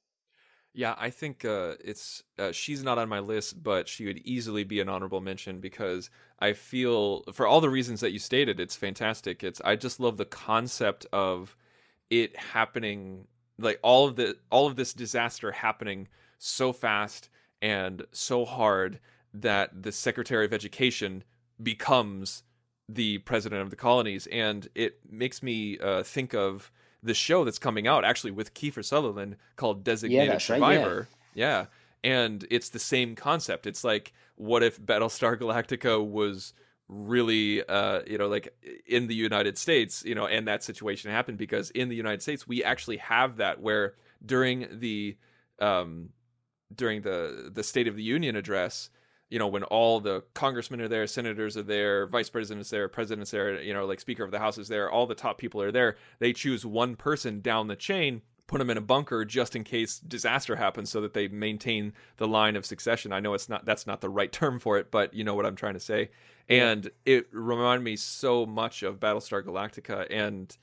Yeah, I think uh, it's uh, she's not on my list, but she would easily be an honorable mention because I feel, for all the reasons that you stated, it's fantastic. It's I just love the concept of it happening, like all of the all of this disaster happening so fast and so hard that the Secretary of Education becomes the president of the colonies. And it makes me uh, think of the show that's coming out actually with Kiefer Sutherland called Designated
yeah, that's
Survivor.
Right,
yeah. yeah. And it's the same concept. It's like, what if Battlestar Galactica was really, uh, you know, like in the United States, you know, and that situation happened because in the United States, we actually have that where during the, um, during the, the State of the Union address, you know, when all the congressmen are there, senators are there, vice presidents there, presidents there, you know, like Speaker of the House is there, all the top people are there. They choose one person down the chain, put them in a bunker just in case disaster happens so that they maintain the line of succession. I know it's not, that's not the right term for it, but you know what I'm trying to say. And it reminded me so much of Battlestar Galactica, and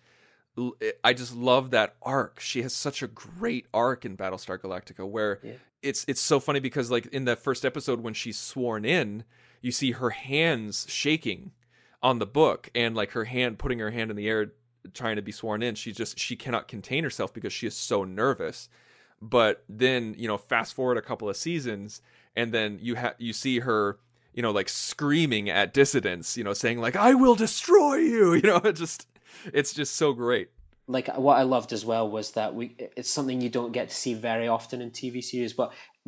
I just love that arc. She has such a great arc in Battlestar Galactica where yeah. it's it's so funny because like in that first episode when she's sworn in, you see her hands shaking on the book and like her hand putting her hand in the air trying to be sworn in. She just she cannot contain herself because she is so nervous. But then, you know, fast forward a couple of seasons and then you have you see her, you know, like screaming at dissidents, you know, saying like, I will destroy you, you know, it just it's just so great.
Like what I loved as well was that we it's something you don't get to see very often in T V series, but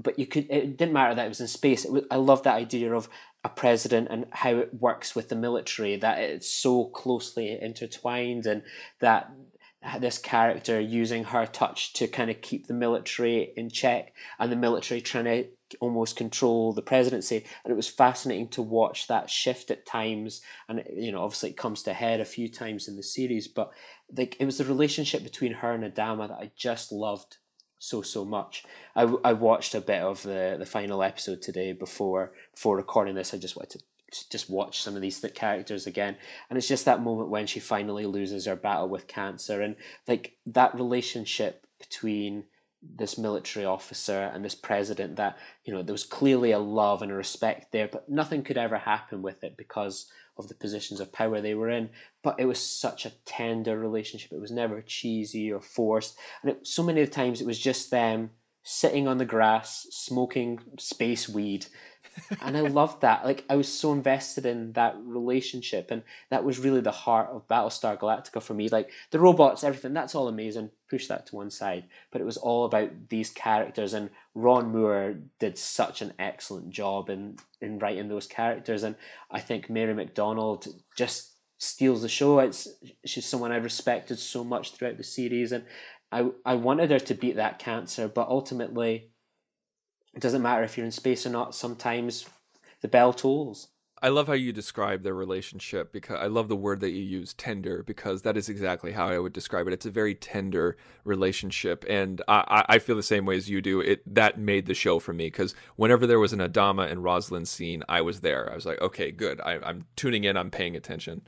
but you could, it didn't matter that it was in space. It was, I love that idea of a president and how it works with the military, that it's so closely intertwined, and that this character using her touch to kind of keep the military in check, and the military trying to almost control the presidency. And it was fascinating to watch that shift at times. And, you know, obviously it comes to a head a few times in the series, but like it was the relationship between her and Adama that I just loved so, so much. I, I watched a bit of the, the final episode today before, before recording this. I just wanted to just watch some of these characters again, and it's just that moment when she finally loses her battle with cancer, and like that relationship between this military officer and this president, that, you know, there was clearly a love and a respect there, but nothing could ever happen with it because of the positions of power they were in. But it was such a tender relationship. It was never cheesy or forced, and it, so many times it was just them sitting on the grass smoking space weed. And I loved that. Like, I was so invested in that relationship, and that was really the heart of Battlestar Galactica for me. Like, the robots, everything, that's all amazing. Push that to one side. But it was all about these characters, and Ron Moore did such an excellent job in, in writing those characters. And I think Mary McDonnell just steals the show. It's she's someone I respected so much throughout the series, and I I wanted her to beat that cancer, but ultimately it doesn't matter if you're in space or not. Sometimes the bell tolls.
I love how you describe their relationship, because I love the word that you use, tender, because that is exactly how I would describe it. It's a very tender relationship, and I, I feel the same way as you do. It that made the show for me, because whenever there was an Adama and Rosalind scene, I was there. I was like, okay, good. I, I'm tuning in. I'm paying attention.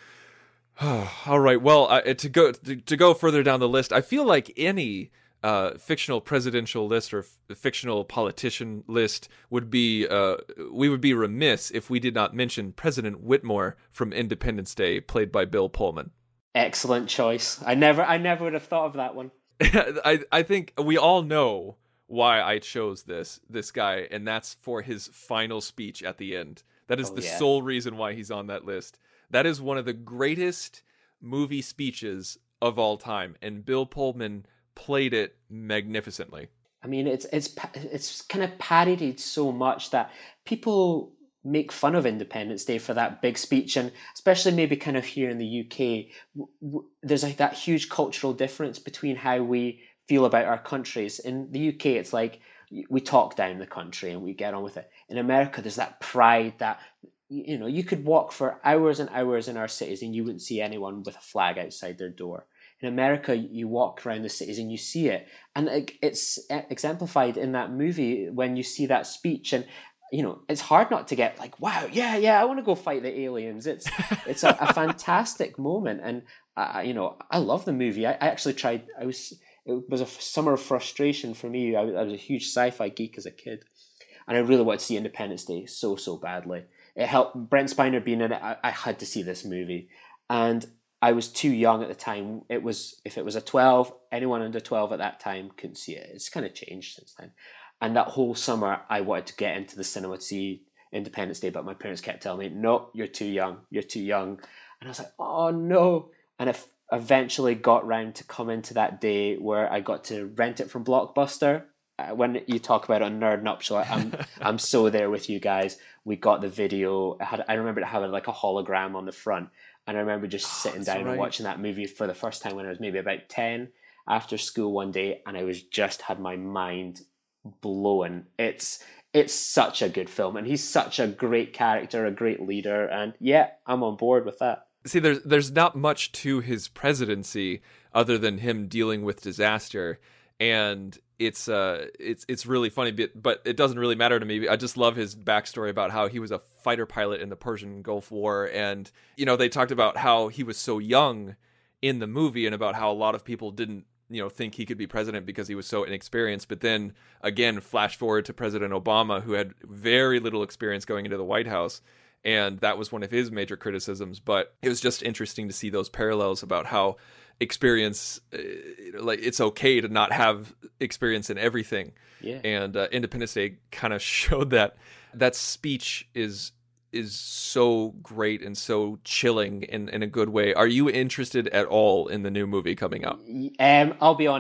All right. Well, uh, to go to, to go further down the list, I feel like any uh, fictional presidential list or f- fictional politician list would be uh, we would be remiss if we did not mention President Whitmore from Independence Day, played by Bill Pullman.
Excellent choice. I never, I never would have thought of that one.
I I think we all know why I chose this this guy, and that's for his final speech at the end. That is
Oh,
the
yeah.
sole reason why he's on that list. That is one of the greatest movie speeches of all time, and Bill Pullman played it magnificently.
I mean, it's it's pa- it's kind of parodied so much that people make fun of Independence Day for that big speech, and especially maybe kind of here in the U K, w- w- there's like that huge cultural difference between how we feel about our countries. In the U K, it's like we talk down the country and we get on with it. In America, there's that pride that, you know, you could walk for hours and hours in our cities and you wouldn't see anyone with a flag outside their door. In America, you walk around the cities and you see it. And like, it's exemplified in that movie when you see that speech. And, you know, it's hard not to get like, wow, yeah, yeah, I want to go fight the aliens. It's it's a, a fantastic moment. And, uh, you know, I love the movie. I, I actually tried, I was, it was a summer of frustration for me. I, I was a huge sci-fi geek as a kid. And I really wanted to see Independence Day so, so badly. It helped, Brent Spiner being in it, I, I had to see this movie. And I was too young at the time. It was, if it was a twelve, anyone under twelve at that time couldn't see it. It's kind of changed since then. And that whole summer, I wanted to get into the cinema to see Independence Day, but my parents kept telling me, no, you're too young, you're too young. And I was like, oh no. And I f- eventually got round to come into that day where I got to rent it from Blockbuster. Uh, when you talk about it on Nerd Nuptial, I'm I'm so there with you guys. We got the video. I, had, I remember it having like a hologram on the front. And I remember just
Oh,
sitting
that's
down
right.
and watching that movie for the first time when I was maybe about ten after school one day, and I was just had my mind blown. It's it's such a good film, and he's such a great character, a great leader, and yeah, I'm on board with that.
See, there's there's not much to his presidency other than him dealing with disaster, and it's uh it's it's really funny, but, but it doesn't really matter to me. I just love his backstory about how he was a fighter pilot in the Persian Gulf War, and you know, they talked about how he was so young in the movie, and about how a lot of people didn't, you know, think he could be president because he was so inexperienced. But then again, flash forward to President Obama, who had very little experience going into the White House, and that was one of his major criticisms. But it was just interesting to see those parallels about how experience, uh, like, it's okay to not have experience in everything.
Yeah.
And uh, Independence Day kind of showed that that speech is is so great and so chilling in, in a good way. Are you interested at all in the new movie coming out?
Um, I'll be honest.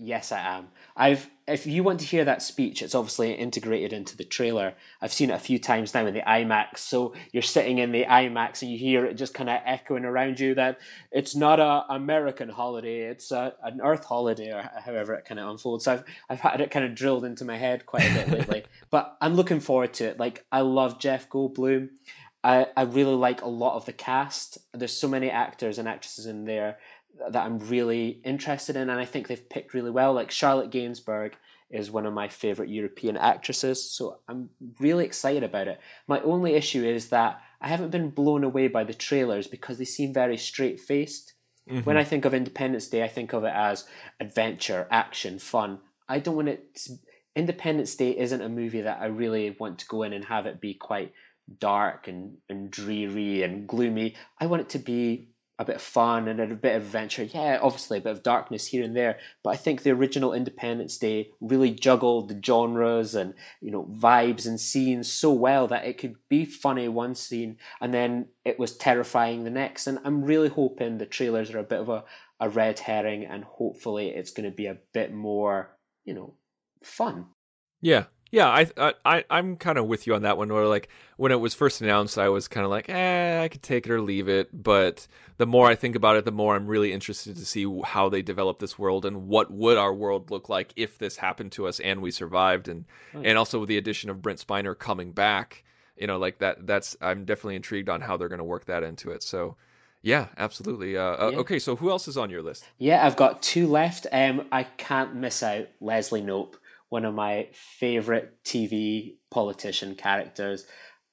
Yes, I am. I've. If you want to hear that speech, it's obviously integrated into the trailer. I've seen it a few times now in the IMAX. So you're sitting in the IMAX and you hear it just kind of echoing around you that it's not a American holiday, it's a, an Earth holiday, or however it kind of unfolds. So I've I've had it kind of drilled into my head quite a bit lately. But I'm looking forward to it. Like, I love Jeff Goldblum. I, I really like a lot of the cast. There's so many actors and actresses in there that I'm really interested in, and I think they've picked really well. Like, Charlotte Gainsbourg is one of my favorite European actresses, so I'm really excited about it. My only issue is that I haven't been blown away by the trailers because they seem very straight-faced. Mm-hmm. When I think of Independence Day, I think of it as adventure, action, fun. I don't want it to... Independence Day isn't a movie that I really want to go in and have it be quite dark and, and dreary and gloomy. I want it to be a bit of fun and a bit of adventure. Yeah, obviously a bit of darkness here and there, but I think the original Independence Day really juggled the genres and, you know, vibes and scenes so well that it could be funny one scene and then it was terrifying the next. And I'm really hoping the trailers are a bit of a, a red herring, and hopefully it's going to be a bit more, you know, fun.
Yeah. Yeah, I, I, I'm kind of with you on that one, where, like, when it was first announced, I was kind of like, eh, I could take it or leave it. But the more I think about it, the more I'm really interested to see how they develop this world and what would our world look like if this happened to us and we survived. And, right. and also with the addition of Brent Spiner coming back, you know, like that, that's, I'm definitely intrigued on how they're going to work that into it. So, yeah, absolutely. Uh, uh,
yeah.
Okay, so who else is on your list?
Yeah, I've got two left. Um, I can't miss out Leslie Knope, one of my favorite T V politician characters.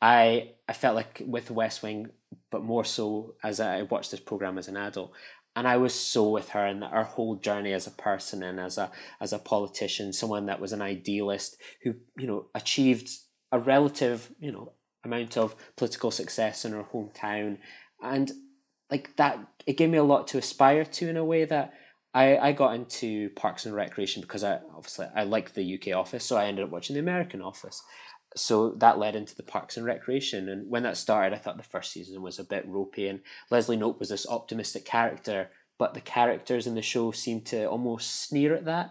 I I felt like with West Wing, but more so as I watched this program as an adult, and I was so with her and her whole journey as a person and as a as a politician, someone that was an idealist who, you know, achieved a relative, you know, amount of political success in her hometown, and like that, it gave me a lot to aspire to in a way that. I, I got into Parks and Recreation because I obviously I like the U K Office, so I ended up watching the American Office. So that led into the Parks and Recreation, and when that started, I thought the first season was a bit ropey, and Leslie Knope was this optimistic character, but the characters in the show seemed to almost sneer at that.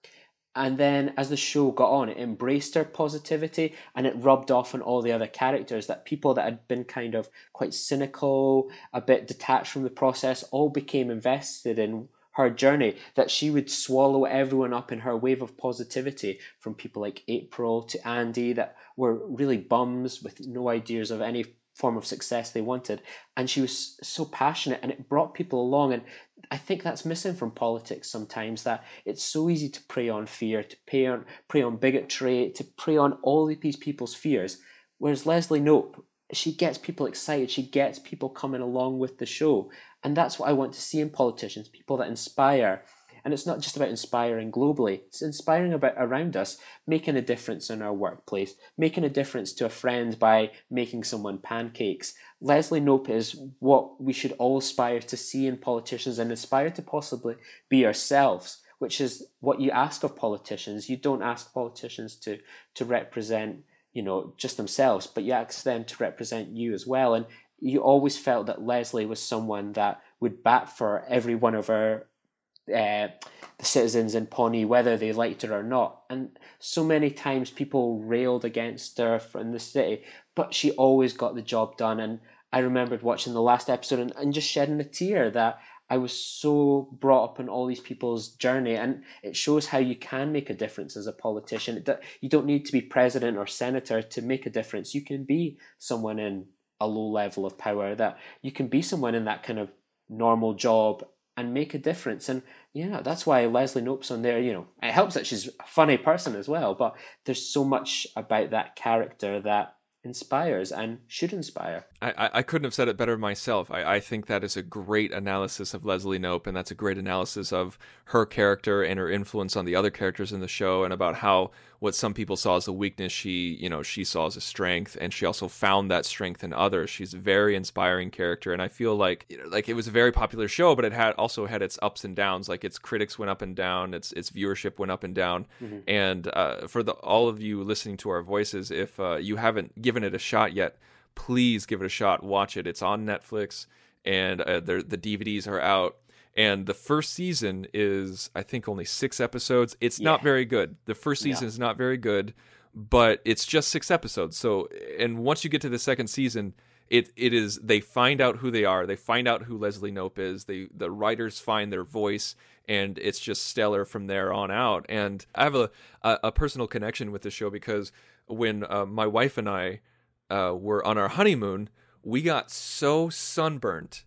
And then as the show got on, it embraced her positivity, and it rubbed off on all the other characters, that people that had been kind of quite cynical, a bit detached from the process, all became invested in her journey, that she would swallow everyone up in her wave of positivity, from people like April to Andy that were really bums with no ideas of any form of success they wanted. And she was so passionate, and it brought people along. And I think that's missing from politics sometimes, that it's so easy to prey on fear, to prey on, prey on bigotry, to prey on all of these people's fears. Whereas Leslie Knope, she gets people excited. She gets people coming along with the show. And that's what I want to see in politicians, people that inspire. And it's not just about inspiring globally. It's inspiring about around us, making a difference in our workplace, making a difference to a friend by making someone pancakes. Leslie Knope is what we should all aspire to see in politicians, and aspire to possibly be ourselves, which is what you ask of politicians. You don't ask politicians to, to represent, you know, just themselves, but you ask them to represent you as well. And you always felt that Leslie was someone that would bat for every one of our uh, the citizens in Pawnee, whether they liked her or not. And so many times people railed against her in the city, but she always got the job done. And I remembered watching the last episode and, and just shedding a tear, that I was so brought up in all these people's journey. And it shows how you can make a difference as a politician. You don't need to be president or senator to make a difference. You can be someone in a low level of power, that you can be someone in that kind of normal job and make a difference. And yeah, that's why Leslie Knope's on there. You know, it helps that she's a funny person as well, but there's so much about that character that inspires and should inspire.
I, I couldn't have said it better myself. I, I think that is a great analysis of Leslie Knope, and that's a great analysis of her character and her influence on the other characters in the show, and about how what some people saw as a weakness, she, you know, she saw as a strength, and she also found that strength in others. She's a very inspiring character, and I feel like, you know, like it was a very popular show, but it had also had its ups and downs. Like its critics went up and down, its its viewership went up and down. Mm-hmm. And uh, for the all of you listening to our voices, if uh, you haven't given it a shot yet, please give it a shot. Watch it. It's on Netflix, and uh, the D V Ds are out. And the first season is, I think, only six episodes. It's not
Yeah.
very good. The first season
No.
is not very good, but it's just six episodes. So, and once you get to the second season, it it is they find out who they are. They find out who Leslie Knope is. They the writers find their voice, and it's just stellar from there on out. And I have a a, a personal connection with the show because when uh, my wife and I uh, were on our honeymoon, we got so sunburnt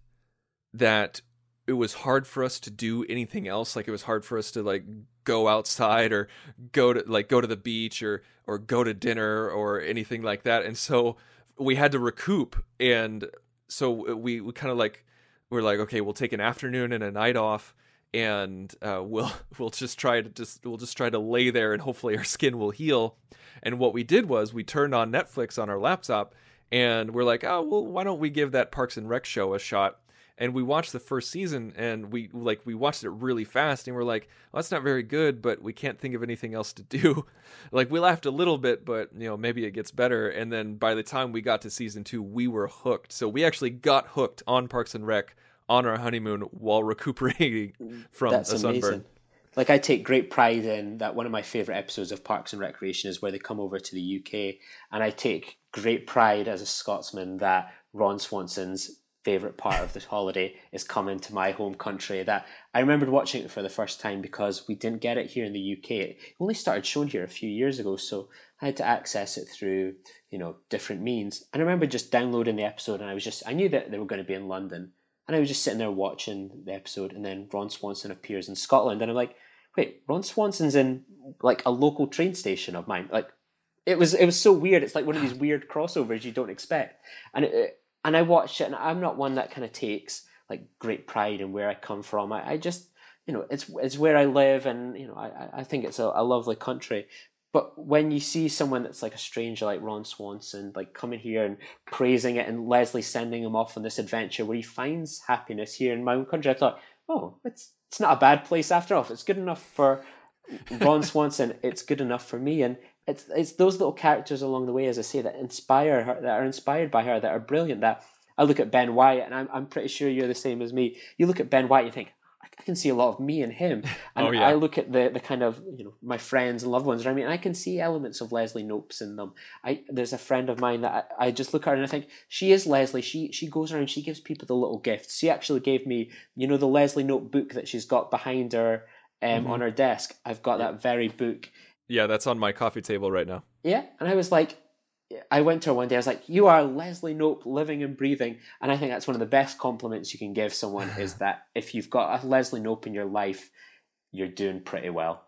that it was hard for us to do anything else. Like it was hard for us to like go outside or go to like go to the beach or or go to dinner or anything like that. And so we had to recoup. And so we, we kind of like we're like, okay, we'll take an afternoon and a night off, and uh, we'll we'll just try to just we'll just try to lay there, and hopefully our skin will heal. And what we did was we turned on Netflix on our laptop, and we're like, oh well, why don't we give that Parks and Rec show a shot? And we watched the first season, and we like we watched it really fast, and we're like, well, that's not very good, but we can't think of anything else to do. Like we laughed a little bit, but you know maybe it gets better. And then by the time we got to season two, we were hooked. So we actually got hooked on Parks and Rec on our honeymoon while recuperating from
That's
a sunburn.
amazing. Like I take great pride in that. One of my favorite episodes of Parks and Recreation is where they come over to the U K, and I take great pride as a Scotsman that Ron Swanson's favorite part of this holiday is coming to my home country. That I remembered watching it for the first time because we didn't get it here in the U K. It only started showing here a few years ago, so I had to access it through, you know, different means. And I remember just downloading the episode, and I was just I knew that they were going to be in London, and I was just sitting there watching the episode, and then Ron Swanson appears in Scotland, and I'm like, wait, Ron Swanson's in like a local train station of mine. Like it was it was so weird. It's like one of these weird crossovers you don't expect. And it, and I watched it, and I'm not one that kind of takes like great pride in where I come from. I, I just, you know, it's it's where I live, and you know, I I think it's a, a lovely country. But when you see someone that's like a stranger like Ron Swanson, like coming here and praising it, and Leslie sending him off on this adventure where he finds happiness here in my own country, I thought, oh, it's it's not a bad place after all. If it's good enough for Ron Swanson, it's good enough for me. And it's it's those little characters along the way, as I say, that inspire her, that are inspired by her, that are brilliant. That I look at Ben Wyatt, and I'm I'm pretty sure you're the same as me. You look at Ben Wyatt, you think, I can see a lot of me in him. And
Oh, yeah.
I look at the the kind of, you know, my friends and loved ones around me, and I can see elements of Leslie Knope's in them. I there's a friend of mine that I, I just look at her and I think, she is Leslie. She she goes around, she gives people the little gifts. She actually gave me, you know, the Leslie Knope book that she's got behind her um,
Mhm.
on her desk. I've got that very book.
Yeah, that's on my coffee table right now.
Yeah, and I was like, I went to her one day, I was like, you are Leslie Knope living and breathing. And I think that's one of the best compliments you can give someone is that if you've got a Leslie Knope in your life, you're doing pretty well.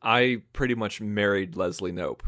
I pretty much married Leslie Knope.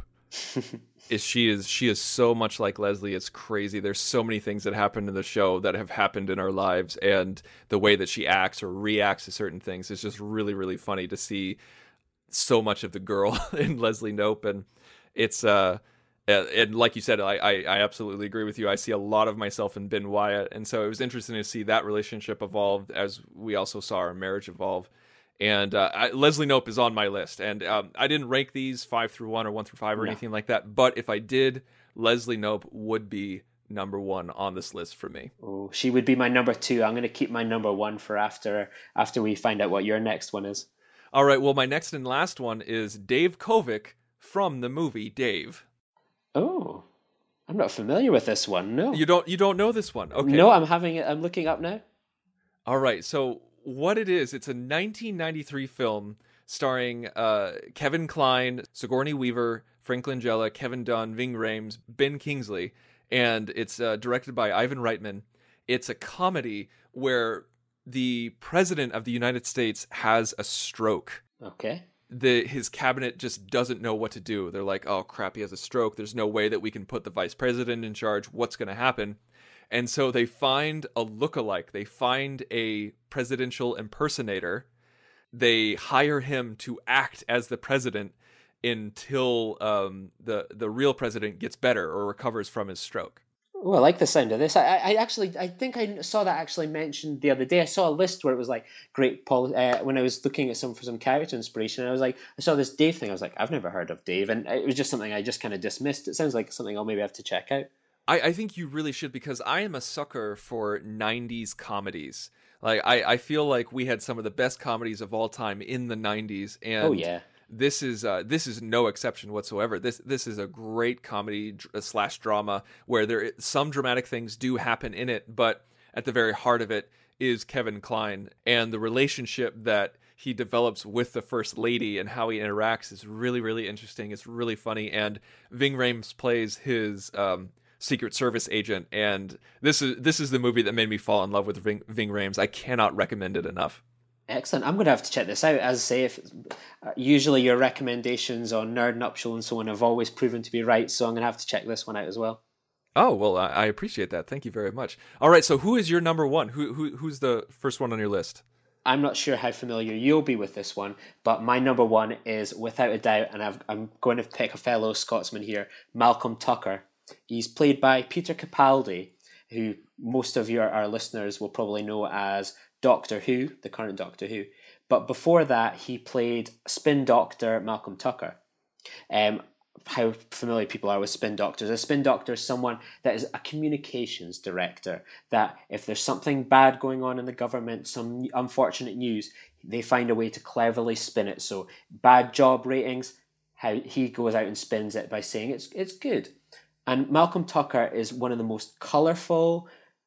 is she is she is so much like Leslie. It's crazy. There's so many things that happened in the show that have happened in our lives, and the way that she acts or reacts to certain things is just really, really funny to see so much of the girl in Leslie Knope. And it's uh and like you said, I, I I absolutely agree with you. I see a lot of myself in Ben Wyatt, and so it was interesting to see that relationship evolve as we also saw our marriage evolve. And uh, I, Leslie Knope is on my list, and um, I didn't rank these five through one or one through five or
No.
anything like that. But if I did, Leslie Knope would be number one on this list for me.
Oh, she would be my number two. I'm going to keep my number one for after after we find out what your next one is.
All right, well, my next and last one is Dave Kovic from the movie Dave.
Oh, I'm not familiar with this one. No,
You don't you don't know this one? Okay.
no, I'm having it. I'm looking up now.
All right, so what it is, it's a nineteen ninety-three film starring uh, Kevin Kline, Sigourney Weaver, Frank Langella, Kevin Dunn, Ving Rhames, Ben Kingsley, and it's uh, directed by Ivan Reitman. It's a comedy where the president of the United States has a stroke.
Okay.
The his cabinet just doesn't know what to do. They're like, oh crap, he has a stroke. There's no way that we can put the vice president in charge. What's going to happen? And so they find a lookalike. They find a presidential impersonator. They hire him to act as the president until um, the the real president gets better or recovers from his stroke.
Oh, I like the sound of this. I, I actually, I think I saw that actually mentioned the other day. I saw a list where it was like great pol- uh, when I was looking at some for some character inspiration. I was like, I saw this Dave thing. I was like, I've never heard of Dave, and it was just something I just kind of dismissed. It sounds like something I'll maybe have to check out.
I, I think you really should, because I am a sucker for nineties comedies. Like I, I feel like we had some of the best comedies of all time in the nineties, and
Oh yeah.
this is uh, this is no exception whatsoever. This this is a great comedy dr- slash drama where there some dramatic things do happen in it, but at the very heart of it is Kevin Kline, and the relationship that he develops with the First Lady and how he interacts is really, really interesting. It's really funny, and Ving Rhames plays his um, Secret Service agent, and this is this is the movie that made me fall in love with Ving, Ving Rhames. I cannot recommend it enough.
Excellent. I'm going to have to check this out. As I say, if, uh, usually your recommendations on Nerd Nuptial and so on have always proven to be right, so I'm going to have to check this one out as well.
Oh, well, I, I appreciate that. Thank you very much. All right, so who is your number one? Who, who Who's the first one on your list?
I'm not sure how familiar you'll be with this one, but my number one is, without a doubt, and I've, I'm going to pick a fellow Scotsman here, Malcolm Tucker. He's played by Peter Capaldi, who most of your our listeners will probably know as Doctor Who, the current Doctor Who. But before that, he played Spin Doctor Malcolm Tucker. Um, how familiar people are with spin doctors. A spin doctor is someone that is a communications director, that if there's something bad going on in the government, some unfortunate news, they find a way to cleverly spin it. So bad job ratings, how he goes out and spins it by saying it's it's good. And Malcolm Tucker is one of the most colourful.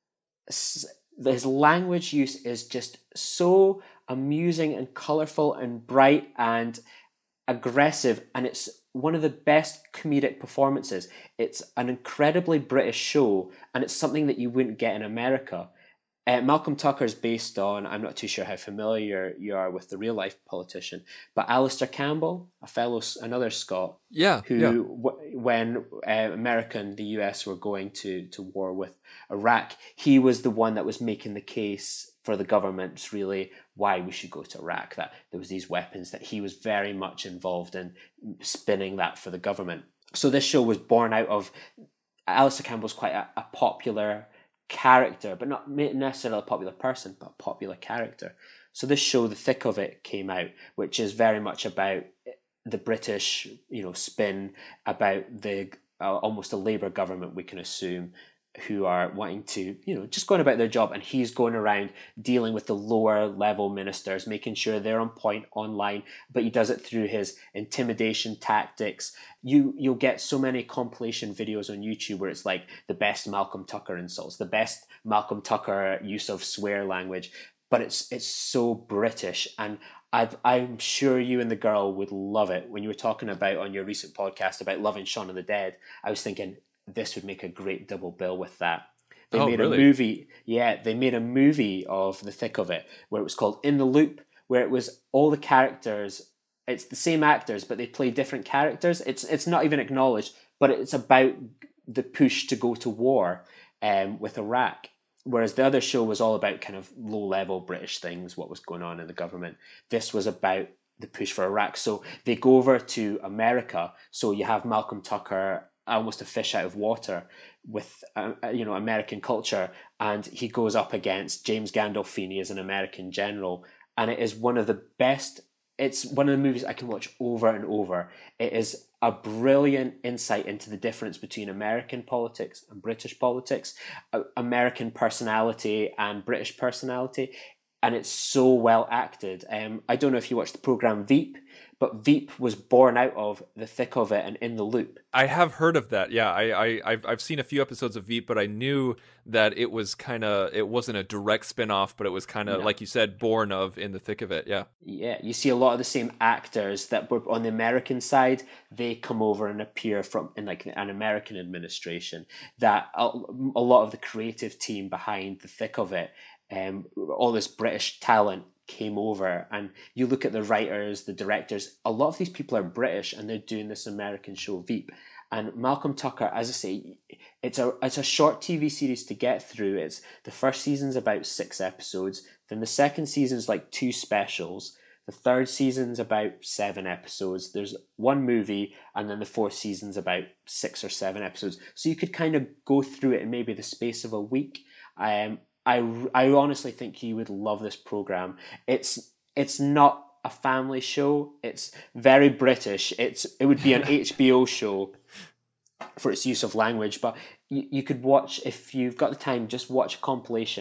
His language use is just so amusing and colourful and bright and aggressive, and it's one of the best comedic performances. It's an incredibly British show, and it's something that you wouldn't get in America. Uh, Malcolm Tucker is based on, I'm not too sure how familiar you are with the real life politician, but Alistair Campbell, a fellow, another Scot,
yeah,
who
yeah.
w- when uh, America and the U S were going to, to war with Iraq, he was the one that was making the case for the government, really, why we should go to Iraq, that there was these weapons, that he was very much involved in spinning that for the government. So this show was born out of, Alistair Campbell's quite a, a popular character, but not necessarily a popular person, but a popular character. So this show, The Thick of It, came out, which is very much about the British, you know, spin about the uh, almost a Labour government, we can assume, who are wanting to, you know, just going about their job, and he's going around dealing with the lower level ministers, making sure they're on point online, but he does it through his intimidation tactics. You, you'll get so many compilation videos on YouTube where it's like the best Malcolm Tucker insults, the best Malcolm Tucker use of swear language, but it's it's so British, and I've, I'm sure you and the girl would love it. When you were talking about on your recent podcast about loving Shaun of the Dead, I was thinking, this would make a great double bill with that. They
oh,
made
really?
a movie, yeah, they made a movie of The Thick of It, where it was called In the Loop, where it was all the characters, it's the same actors, but they play different characters. It's it's not even acknowledged, but it's about the push to go to war um, with Iraq. Whereas the other show was all about kind of low-level British things, what was going on in the government. This was about the push for Iraq. So they go over to America, so you have Malcolm Tucker, almost a fish out of water with uh, you know American culture, and he goes up against James Gandolfini as an American general, and it is one of the best. It's one of the movies I can watch over and over. It is a brilliant insight into the difference between American politics and British politics, uh, American personality and British personality, and it's so well acted. Um, I don't know if you watched the program Veep, but Veep was born out of The Thick of It and In the Loop.
I have heard of that. Yeah, I, I I've I've seen a few episodes of Veep, but I knew that it was kind of it wasn't a direct spin-off, but it was kind of
No.
like you said, born of In the Thick of It. Yeah.
Yeah, you see a lot of the same actors that were on the American side. They come over and appear from in like an American administration. That a, a lot of the creative team behind The Thick of It, um, all this British talent came over, and you look at the writers, the directors, a lot of these people are British, and they're doing this American show Veep. And Malcolm Tucker, as I say, it's a it's a short T V series to get through. It's the first season's about six episodes, then the second season's like two specials, the third season's about seven episodes, there's one movie, and then the fourth season's about six or seven episodes. So you could kind of go through it in maybe the space of a week. Um, I, I honestly think you would love this program. It's it's not a family show. It's very British. It's it would be an H B O show for its use of language, but you, you could watch, if you've got the time, just watch a compilation,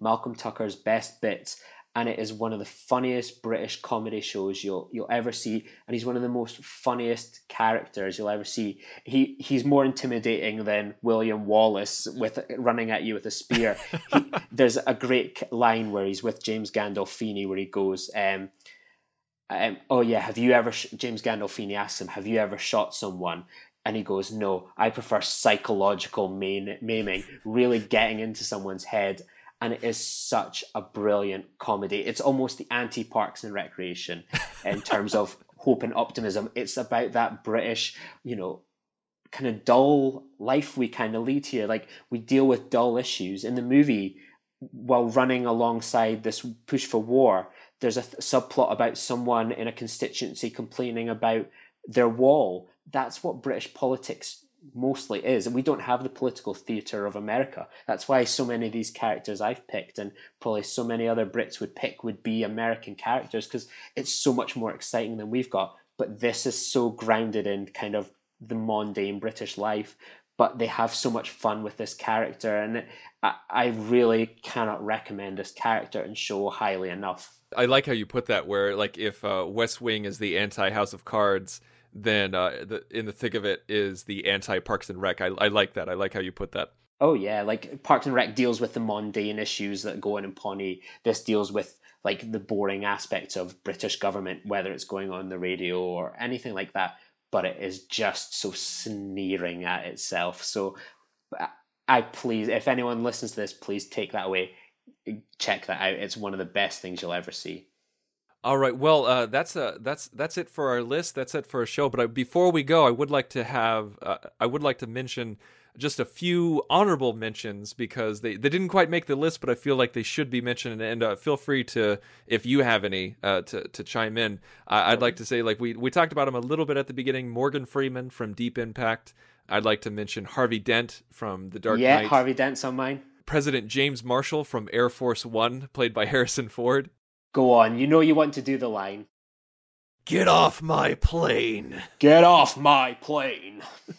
Malcolm Tucker's best bits, and it is one of the funniest British comedy shows you'll you'll ever see, and he's one of the most funniest characters you'll ever see. He he's more intimidating than William Wallace with running at you with a spear. he, there's a great line where he's with James Gandolfini where he goes, um, um, "Oh yeah, have you ever?" Sh-, James Gandolfini asks him, "Have you ever shot someone?" And he goes, "No, I prefer psychological maim- maiming, really getting into someone's head." And it is such a brilliant comedy. It's almost the anti-Parks and Recreation in terms of hope and optimism. It's about that British, you know, kind of dull life we kind of lead here. Like, we deal with dull issues. In the movie, while running alongside this push for war, there's a th- subplot about someone in a constituency complaining about their wall. That's what British politics mostly is, and we don't have the political theatre of America. That's why so many of these characters I've picked, and probably so many other Brits would pick, would be American characters, because it's so much more exciting than we've got. But this is so grounded in kind of the mundane British life, but they have so much fun with this character, and I, I really cannot recommend this character and show highly enough.
I like how you put that, where like if uh, West Wing is the anti-House of Cards, then uh, the, in the thick of it is the anti-Parks and Rec. I, I like that. I like how you put that.
Oh yeah, like Parks and Rec deals with the mundane issues that go on in Pawnee. This deals with like the boring aspects of British government, whether it's going on the radio or anything like that. But it is just so sneering at itself. So I please, if anyone listens to this, please take that away. Check that out. It's one of the best things you'll ever see.
All right. Well, uh, that's uh, that's that's it for our list. That's it for our show. But I, before we go, I would like to have uh, I would like to mention just a few honorable mentions, because they, they didn't quite make the list, but I feel like they should be mentioned. And uh, feel free to, if you have any, uh, to to chime in. Uh, I'd like to say, like we we talked about him a little bit at the beginning. Morgan Freeman from Deep Impact. I'd like to mention Harvey Dent from The Dark
yeah,
Knight.
Yeah, Harvey Dent's on mine.
President James Marshall from Air Force One, played by Harrison Ford.
Go on, you know you want to do the line.
Get off my plane.
Get off my plane.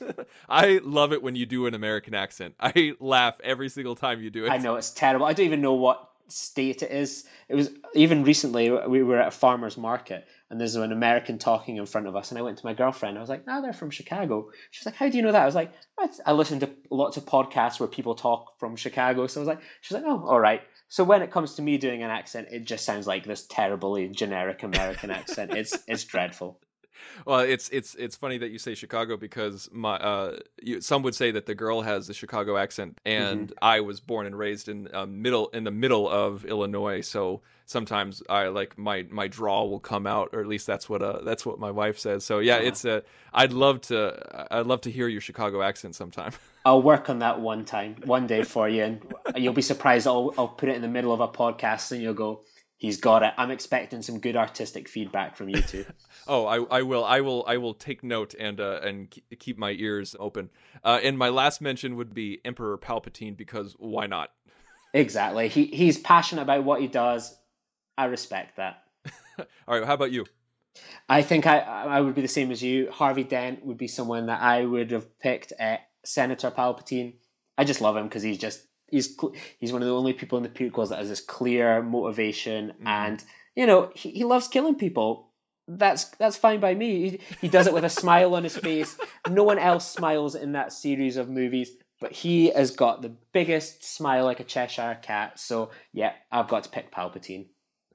I love it when you do an American accent. I laugh every single time you do it.
I know, it's terrible. I don't even know what state it is. It was even recently, we were at a farmer's market and there's an American talking in front of us, and I went to my girlfriend. I was like, no, they're from Chicago. She was like, how do you know that? I was like, I, I listen to lots of podcasts where people talk from Chicago. So I was like, she's like, oh, all right. So when it comes to me doing an accent, it just sounds like this terribly generic American accent. It's it's dreadful.
Well, it's it's it's funny that you say Chicago, because my uh, you, some would say that the girl has the Chicago accent, and mm-hmm. I was born and raised in uh, middle in the middle of Illinois, so sometimes I like my my drawl will come out, or at least that's what uh that's what my wife says. So yeah, uh-huh. it's a uh, I'd love to I'd love to hear your Chicago accent sometime.
I'll work on that one time, one day for you, and you'll be surprised. I'll I'll put it in the middle of a podcast, and you'll go, he's got it. I'm expecting some good artistic feedback from you two.
oh, I, I will, I will, I will take note and uh, and keep my ears open. Uh, and my last mention would be Emperor Palpatine, because why not?
Exactly. He he's passionate about what he does. I respect that.
All right. How about you?
I think I I would be the same as you. Harvey Dent would be someone that I would have picked. Uh, Senator Palpatine. I just love him because he's just. He's he's one of the only people in the prequels that has this clear motivation, mm. and you know he, he loves killing people. That's that's fine by me. He, he does it with a smile on his face. No one else smiles in that series of movies, but he has got the biggest smile, like a Cheshire cat. So yeah, I've got to pick Palpatine.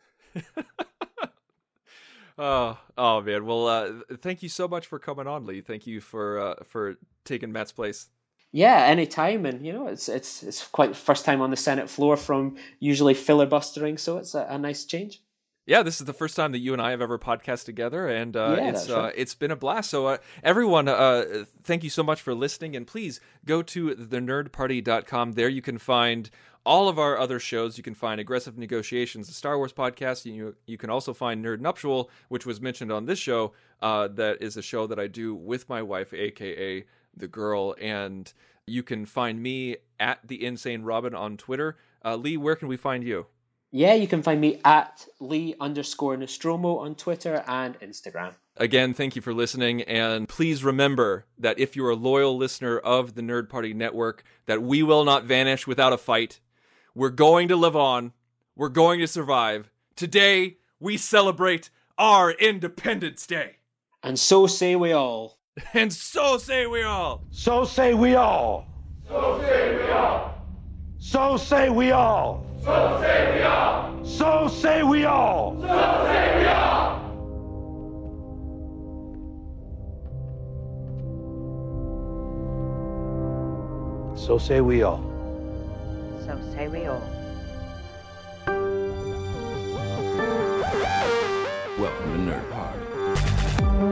oh, oh man. Well, uh, thank you so much for coming on, Lee. Thank you for uh, for taking Matt's place.
Yeah, anytime, and you know it's it's it's quite first time on the Senate floor from usually filibustering, so it's a, a nice change.
Yeah, this is the first time that you and I have ever podcast together, and uh,
yeah,
it's
right.
uh, it's been a blast. So uh, everyone, uh, thank you so much for listening, and please go to the nerd party dot com. There you can find all of our other shows. You can find Aggressive Negotiations, the Star Wars podcast. You you can also find Nerd Nuptial, which was mentioned on this show. Uh, that is a show that I do with my wife, aka the girl, and you can find me at the Insane Robin on Twitter. Uh, Lee, where can we find you?
Yeah, you can find me at Lee underscore Nostromo on Twitter and Instagram.
Again, thank you for listening, and please remember that if you're a loyal listener of the Nerd Party Network, that we will not vanish without a fight. We're going to live on. We're going to survive. Today, we celebrate our Independence Day.
And so say we all.
And so say we all.
So say we all.
So say we all.
So say we all.
So say we all.
So say we all.
So say we all.
So say we all.
So say we all.
Welcome to Nerd Party.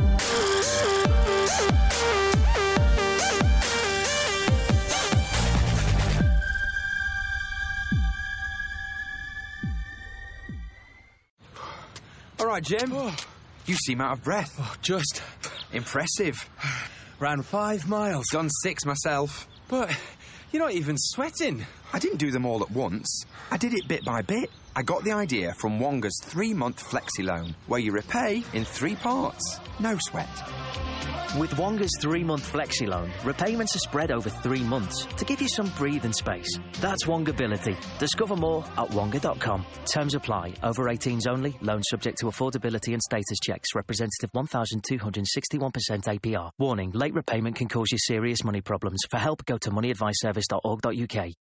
All right, Jim. You seem out of breath.
Oh, just
Impressive.
ran five miles.
Done six myself.
But you're not even sweating.
I didn't do them all at once. I did it bit by bit. I got the idea from Wonga's three-month flexi loan, where you repay in three parts. No sweat.
With Wonga's three-month flexi loan, repayments are spread over three months to give you some breathing space. That's Wongability. Discover more at wonga dot com. Terms apply. Over eighteens only. Loan subject to affordability and status checks. Representative one thousand two hundred sixty-one percent A P R. Warning, late repayment can cause you serious money problems. For help, go to money advice service dot org dot U K.